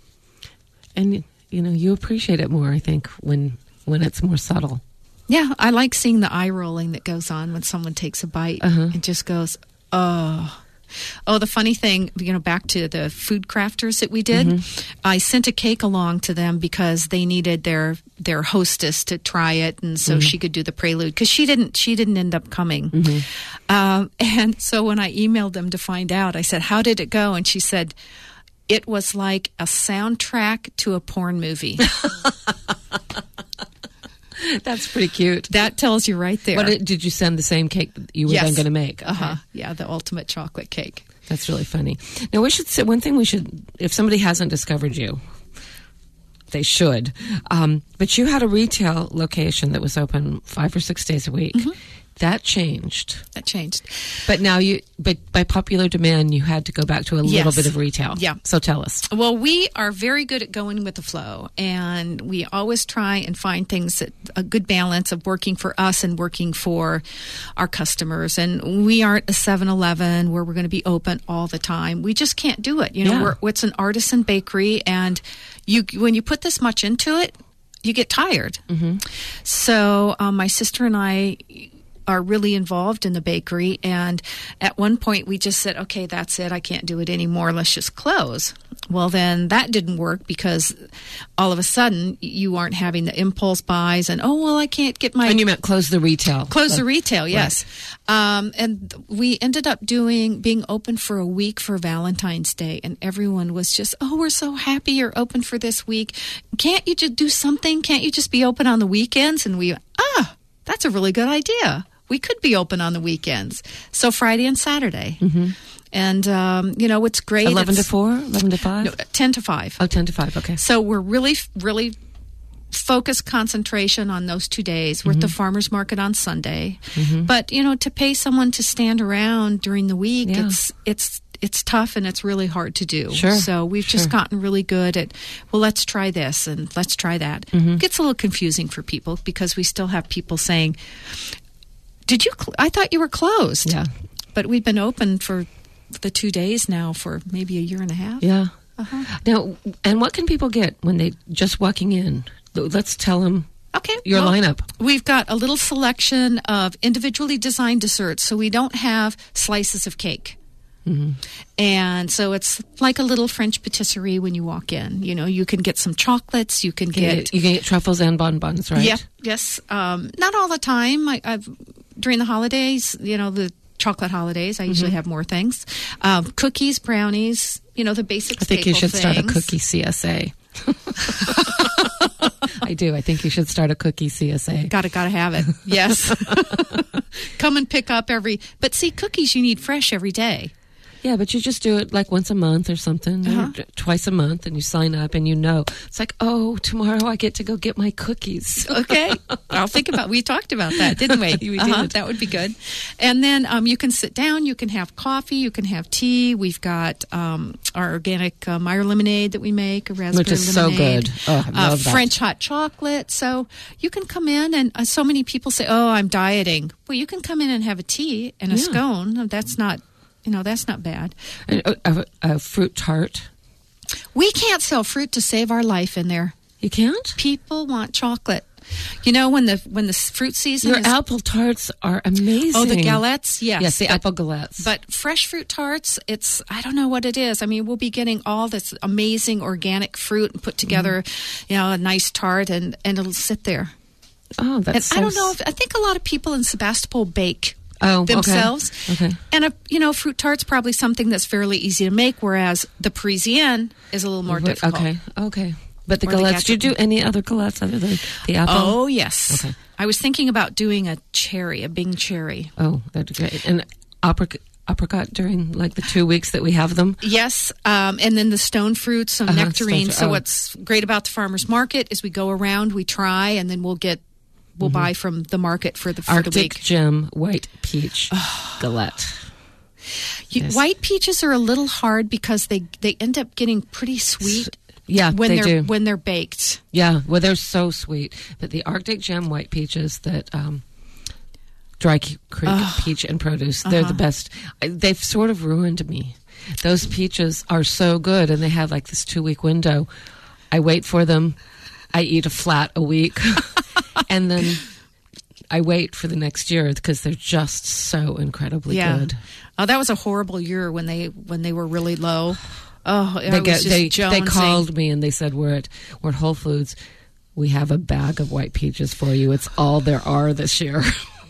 And you know, you appreciate it more, I think, when when it's more subtle. Yeah, I like seeing the eye rolling that goes on when someone takes a bite uh-huh. and just goes, oh. Oh, the funny thing, you know, back to the food crafters that we did, mm-hmm. I sent a cake along to them because they needed their their hostess to try it, and so mm-hmm. she could do the prelude, because she didn't she didn't end up coming. Mm-hmm. Um, and so when I emailed them to find out, I said, "How did it go?" And she said, "It was like a soundtrack to a porn movie." That's pretty cute. That tells you right there. What did, did you send the same cake that you were yes. then going to make? Okay. Uh-huh. Yeah, the ultimate chocolate cake. That's really funny. Now, we should say one thing we should, if somebody hasn't discovered you, they should. Um, but you had a retail location that was open five or six days a week. Mm-hmm. That changed. That changed. But now you, but by popular demand, you had to go back to a yes. little bit of retail. Yeah. So tell us. Well, we are very good at going with the flow, and we always try and find things that a good balance of working for us and working for our customers. And we aren't a seven eleven where we're going to be open all the time. We just can't do it. You know, Yeah. we're, it's an artisan bakery, and you when you put this much into it, you get tired. Mm-hmm. So um, my sister and I are really involved in the bakery. And at one point, we just said, okay, that's it. I can't do it anymore. Let's just close. Well, then that didn't work because all of a sudden you aren't having the impulse buys and, oh, well, I can't get my... And you meant close the retail. Close like, the retail, yes. Right. Um, and we ended up doing being open for a week for Valentine's Day. And everyone was just, oh, we're so happy you're open for this week. Can't you just do something? Can't you just be open on the weekends? And we, ah, that's a really good idea. We could be open on the weekends. So Friday and Saturday. Mm-hmm. And, um, you know, it's great. eleven it's, to four? eleven to five? No, ten to five. Oh, ten to five, okay. So we're really, really focused concentration on those two days. We're mm-hmm. at the farmer's market on Sunday. Mm-hmm. But, you know, to pay someone to stand around during the week, yeah. it's it's it's tough and it's really hard to do. Sure. So we've sure. just gotten really good at, well, let's try this and let's try that. Mm-hmm. It gets a little confusing for people because we still have people saying, did you, cl- I thought you were closed. Yeah. But we've been open for the two days now for maybe a year and a half. Yeah. Uh-huh. Now, and what can people get when they just walking in? Let's tell them okay, your well, lineup. We've got a little selection of individually designed desserts, so we don't have slices of cake. Mm-hmm. And so it's like a little French patisserie when you walk in. You know, you can get some chocolates, you can you get... get... You can get truffles and bonbons, right? Yeah, yes. Um, not all the time. I, I've during the holidays, you know, the chocolate holidays, I mm-hmm. usually have more things. Um, cookies, brownies, you know, the basic I think you should things. start a cookie C S A. I do. I think you should start a cookie C S A. Gotta, gotta have it. Yes. Come and pick up every... But see, cookies you need fresh every day. Yeah, but you just do it like once a month or something, uh-huh. or twice a month, and you sign up and you know. It's like, oh, tomorrow I get to go get my cookies. Okay. I'll think about We talked about that, didn't we? we uh-huh. did. That would be good. And then um, you can sit down, you can have coffee, you can have tea. We've got um, our organic uh, Meyer lemonade that we make, a raspberry Which is lemonade. so good. Oh, I love uh, that. French hot chocolate. So you can come in, and uh, so many people say, oh, I'm dieting. Well, you can come in and have a tea and a yeah. scone. That's not... You know, that's not bad. A, a, a fruit tart. We can't sell fruit to save our life in there. You can't? People want chocolate. You know, when the when the fruit season Your is... apple tarts are amazing. Oh, the galettes? Yes. Yes, the but, apple galettes. But fresh fruit tarts, it's, I don't know what it is. I mean, we'll be getting all this amazing organic fruit and put together, mm. you know, a nice tart, and, and it'll sit there. Oh, that's and so... I don't know, if, I think a lot of people in Sebastopol bake Oh, themselves. Okay. okay. And, a, you know, fruit tart's probably something that's fairly easy to make, whereas the Parisienne is a little more But, difficult. Okay, okay. But the Or galettes, the do you do any other galettes other than the apple? Oh, yes. Okay. I was thinking about doing a cherry, a Bing cherry. Oh, that'd be great. And apricot, apricot during, like, the two weeks that we have them? Yes, um, and then the stone fruits, some uh-huh, nectarines. stone, so oh. what's great about the farmer's market is we go around, we try, and then we'll get We'll mm-hmm. buy from the market for the, for Arctic the week. Gem White Peach Galette. You, yes. White peaches are a little hard because they, they end up getting pretty sweet. Yeah, when they they're do. when they're baked. Yeah, well, they're so sweet. But the Arctic Gem White Peaches that um, Dry Creek oh. Peach and Produce, they're uh-huh. the best. They've sort of ruined me. Those peaches are so good, and they have like this two week window. I wait for them. I eat a flat a week. And then I wait for the next year because they're just so incredibly yeah. good. Oh, that was a horrible year when they when they were really low. Oh, they I get, was just they, jonesing. they called me and they said, we're at, we're at Whole Foods. We have a bag of white peaches for you. It's all there are this year.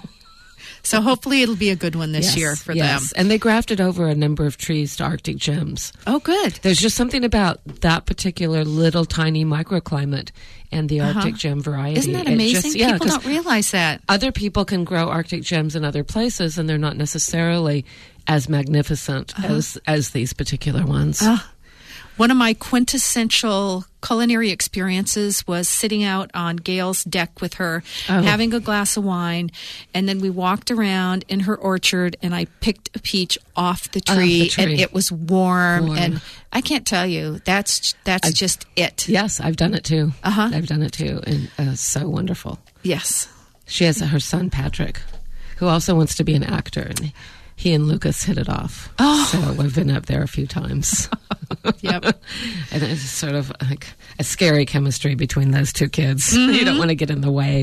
So hopefully it'll be a good one this yes, year for yes. them. And they grafted over a number of trees to Arctic Gems. Oh, good. There's just something about that particular little tiny microclimate and the uh-huh. Arctic Gem variety. Isn't that amazing? Just, yeah, people don't realize that. Other people can grow Arctic Gems in other places, and they're not necessarily as magnificent uh-huh. as, as these particular ones. Uh, one of my quintessential culinary experiences was sitting out on Gail's deck with her, oh. having a glass of wine, and then we walked around in her orchard, and I picked a peach off the tree, the tree. and it was warm, warm, and I can't tell you, that's that's I, just it. Yes, I've done it too. Uh-huh. I've done it too, and uh, so wonderful. Yes. She has her son, Patrick, who also wants to be an actor, and he and Lucas hit it off. Oh. So I've been up there a few times. Yep. And it's sort of like a scary chemistry between those two kids. Mm-hmm. You don't want to get in the way.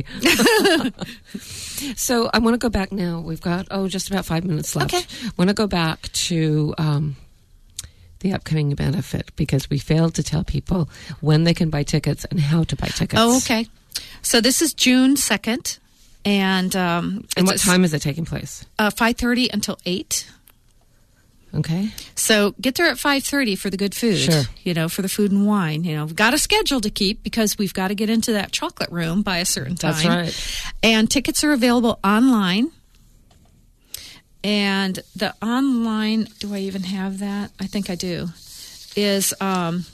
So I want to go back now. We've got, oh, just about five minutes left. Okay. I want to go back to um, the upcoming benefit because we failed to tell people when they can buy tickets and how to buy tickets. Oh, okay. So this is June second. And um, and what it's time is it taking place? Uh, five thirty until eight. Okay. So get there at five thirty for the good food. Sure. You know, for the food and wine. You know, we've got a schedule to keep because we've got to get into that chocolate room by a certain time. That's right. And tickets are available online. And the online, do I even have that? I think I do. Is um,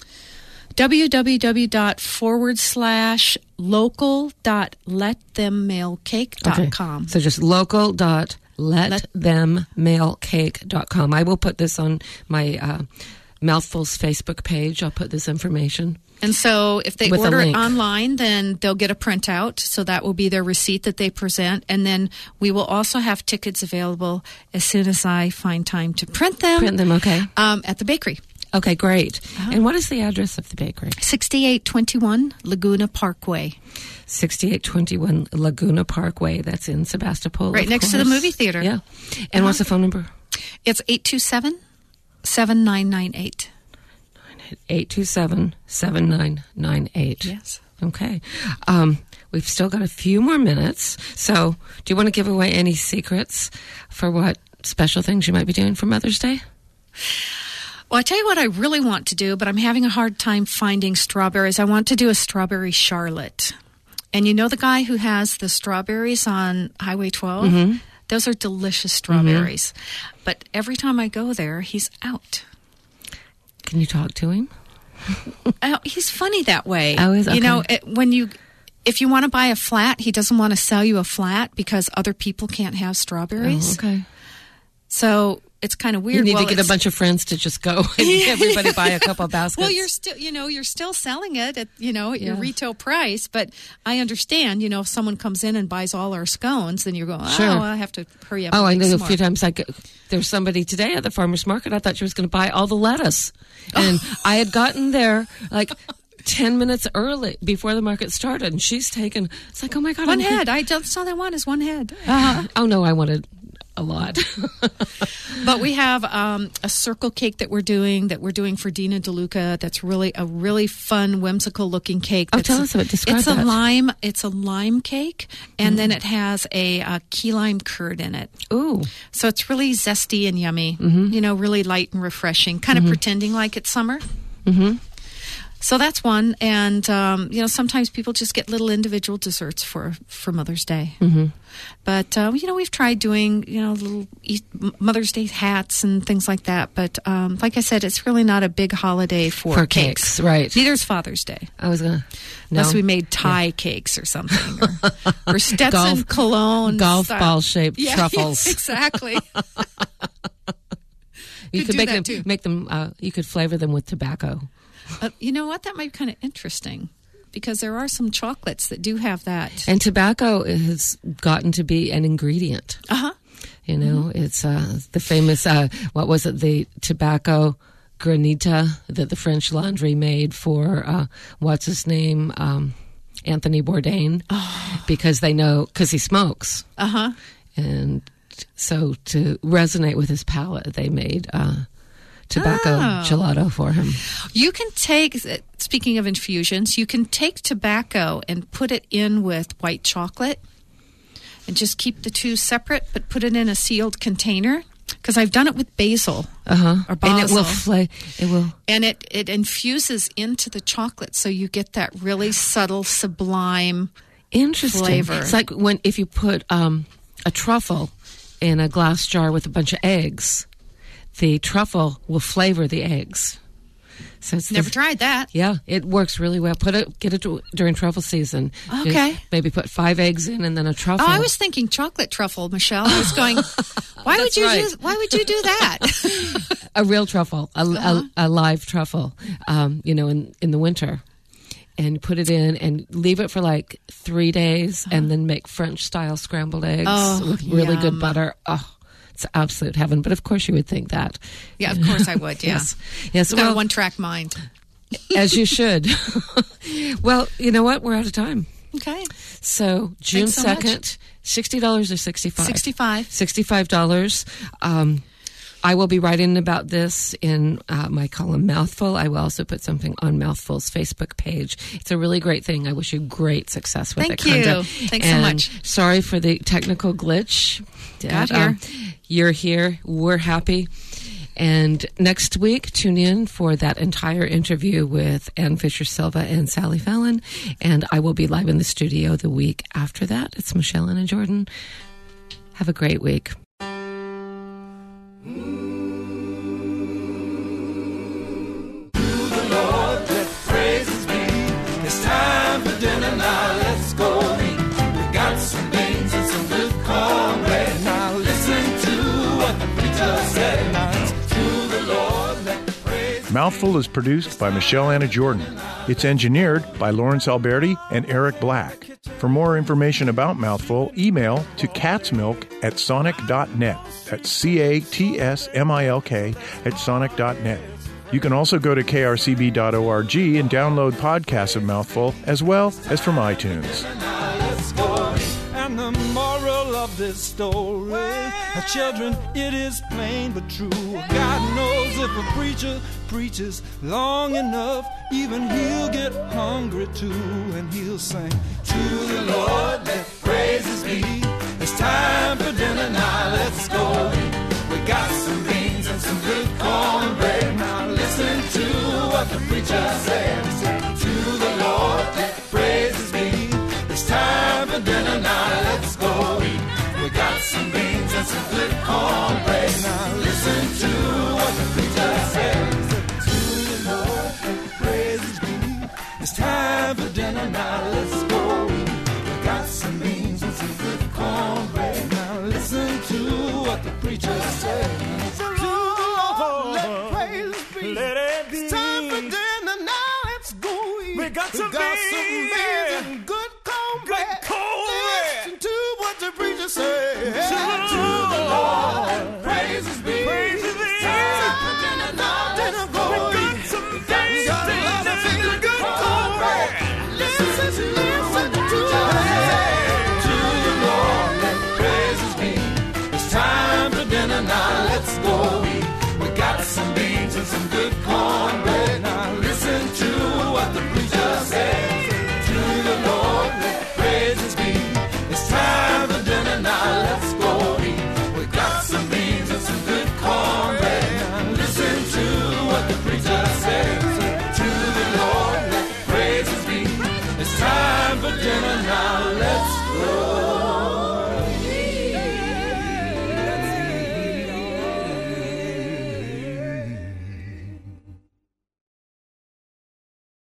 www. forward slash local dot let them mail cake dot com. Okay. So just local dot let them mail cake dot com. I will put this on my uh, Mouthfuls Facebook page. I'll put this information. And so if they With a order it link. online, then they'll get a printout. So that will be their receipt that they present. And then we will also have tickets available as soon as I find time to print them. Print them, okay. Um, at the bakery. Okay, great. Uh-huh. And what is the address of the bakery? sixty-eight twenty-one Laguna Parkway. sixty-eight twenty-one Laguna Parkway. That's in Sebastopol. Right of next to the course. movie theater. Yeah. And Uh-huh. what's the phone number? It's eight two seven, seven nine nine eight. eight two seven, seven nine nine eight. Yes. Okay. Um, we've still got a few more minutes. So do you want to give away any secrets for what special things you might be doing for Mother's Day? Well, I tell you what I really want to do, but I'm having a hard time finding strawberries. I want to do a strawberry charlotte. And you know the guy who has the strawberries on Highway twelve? Mm-hmm. Those are delicious strawberries. Mm-hmm. But every time I go there, he's out. Can you talk to him? uh, he's funny that way. Oh, is okay. You know, it, when you... If you want to buy a flat, he doesn't want to sell you a flat because other people can't have strawberries. Oh, okay. So it's kind of weird. You need well, to get a bunch of friends to just go and everybody buy a couple baskets. Well, you're still, you know, you're still selling it at, you know, at Yeah. your retail price. But I understand, you know, if someone comes in and buys all our scones, then you're going, oh, Sure. I have to hurry up. Oh, and I make know some a more. few times I go, there was somebody today at the farmer's market. I thought she was going to buy all the lettuce. And I had gotten there like ten minutes early before the market started. And she's taken, it's like, oh my God. One I'm head. I just all I want is one head. Uh, oh no, I wanted a lot. But we have um, a circle cake that we're doing that we're doing for Dina DeLuca. That's really a really fun, whimsical looking cake. Oh, That's tell us about it. Describe It's that. a lime. It's a lime cake, and mm. then it has a, a key lime curd in it. Ooh! So it's really zesty and yummy. Mm-hmm. You know, really light and refreshing. Kind of mm-hmm. pretending like it's summer. Mm-hmm. So that's one, and um, you know, sometimes people just get little individual desserts for, for Mother's Day. Mm-hmm. But uh, you know, we've tried doing you know little East, Mother's Day hats and things like that. But um, like I said, it's really not a big holiday for, for cakes. cakes, right? Neither is Father's Day. I was gonna unless no. we made tie yeah. cakes or something, or, or Stetson golf, cologne, golf style. ball shaped yeah, truffles. Yeah, exactly. You could, could do make that them. too. Make them. Uh, you could flavor them with tobacco. Uh, you know what? That might be kind of interesting because there are some chocolates that do have that. And tobacco has gotten to be an ingredient. Uh huh. You know, mm-hmm. it's uh, the famous, uh, what was it, the tobacco granita that the French Laundry made for, uh, what's his name, um, Anthony Bourdain, oh. because they know, because he smokes. Uh huh. And so to resonate with his palate, they made uh, tobacco oh. gelato for him. You can take, speaking of infusions, you can take tobacco and put it in with white chocolate and just keep the two separate, but put it in a sealed container. Because I've done it with basil uh-huh. or basil. And it will fla- it will. And it, it infuses into the chocolate, so you get that really subtle, sublime Interesting. flavor. It's like when if you put um, a truffle in a glass jar with a bunch of eggs, the truffle will flavor the eggs. So it's Never the, tried that. Yeah, it works really well. Put it, get it during truffle season. Okay. Just maybe put five eggs in and then a truffle. Oh, I was thinking chocolate truffle, Michelle. I was going, why would you right. do? Why would you do that? A real truffle, a, uh-huh. a, a live truffle. Um, you know, in in the winter, and put it in and leave it for like three days, uh-huh. and then make French style scrambled eggs oh, with really yum. good butter. Oh. It's absolute heaven. But of course you would think that. Yeah, of course I would. Yeah. Yes. Yes. I've got Well, a one-track mind. as you should. Well, you know what? We're out of time. Okay. So June Thanks so second, much. sixty dollars or sixty-five? sixty-five. Sixty-five dollars. Um, I will be writing about this in uh, my column Mouthful. I will also put something on Mouthful's Facebook page. It's a really great thing. I wish you great success with Thank it. you. Conda. Thanks so And much. Sorry for the technical glitch. Got Uh, here. You're here. We're happy. And next week, tune in for that entire interview with Ann Fisher Silva and Sally Fallon. And I will be live in the studio the week after that. It's Michelle and Jordan. Have a great week. Praises be. It's time for dinner now. Let's go eat. We got some beans and some good cornbread. Now listen to what the preacher said. Now it's to the Lord let the praise. Mouthful is produced by Michelle Anna Jordan. It's engineered by Lawrence Alberti and Eric Black. For more information about Mouthful, email to catsmilk at sonic dot net. That's C A T S M I L K at sonic dot net. You can also go to K R C B dot org and download podcasts of Mouthful as well as from iTunes. And the moral of this story, uh, children, it is plain but true. God knows if a preacher preaches long enough, even he'll get hungry too, and he'll sing, to the Lord let praises be. It's time for dinner now, let's go eat. We got some beans and some good cornbread. Now listen to what the preacher said. To the Lord let praises be. It's time for dinner now, let's go eat. We got some beans and some good cornbread. Now listen to what the preacher said. To the Lord let praises be. It's time for dinner now, let's go eat. We got some beans and some good cornbread. Now listen to what the preacher said. To the Lord let praises be. Let it be. It's time for dinner now, let's go eat. We got some, we got beans. some beans and good cornbread. Listen to what the preacher said. To the Lord, praises be. Praises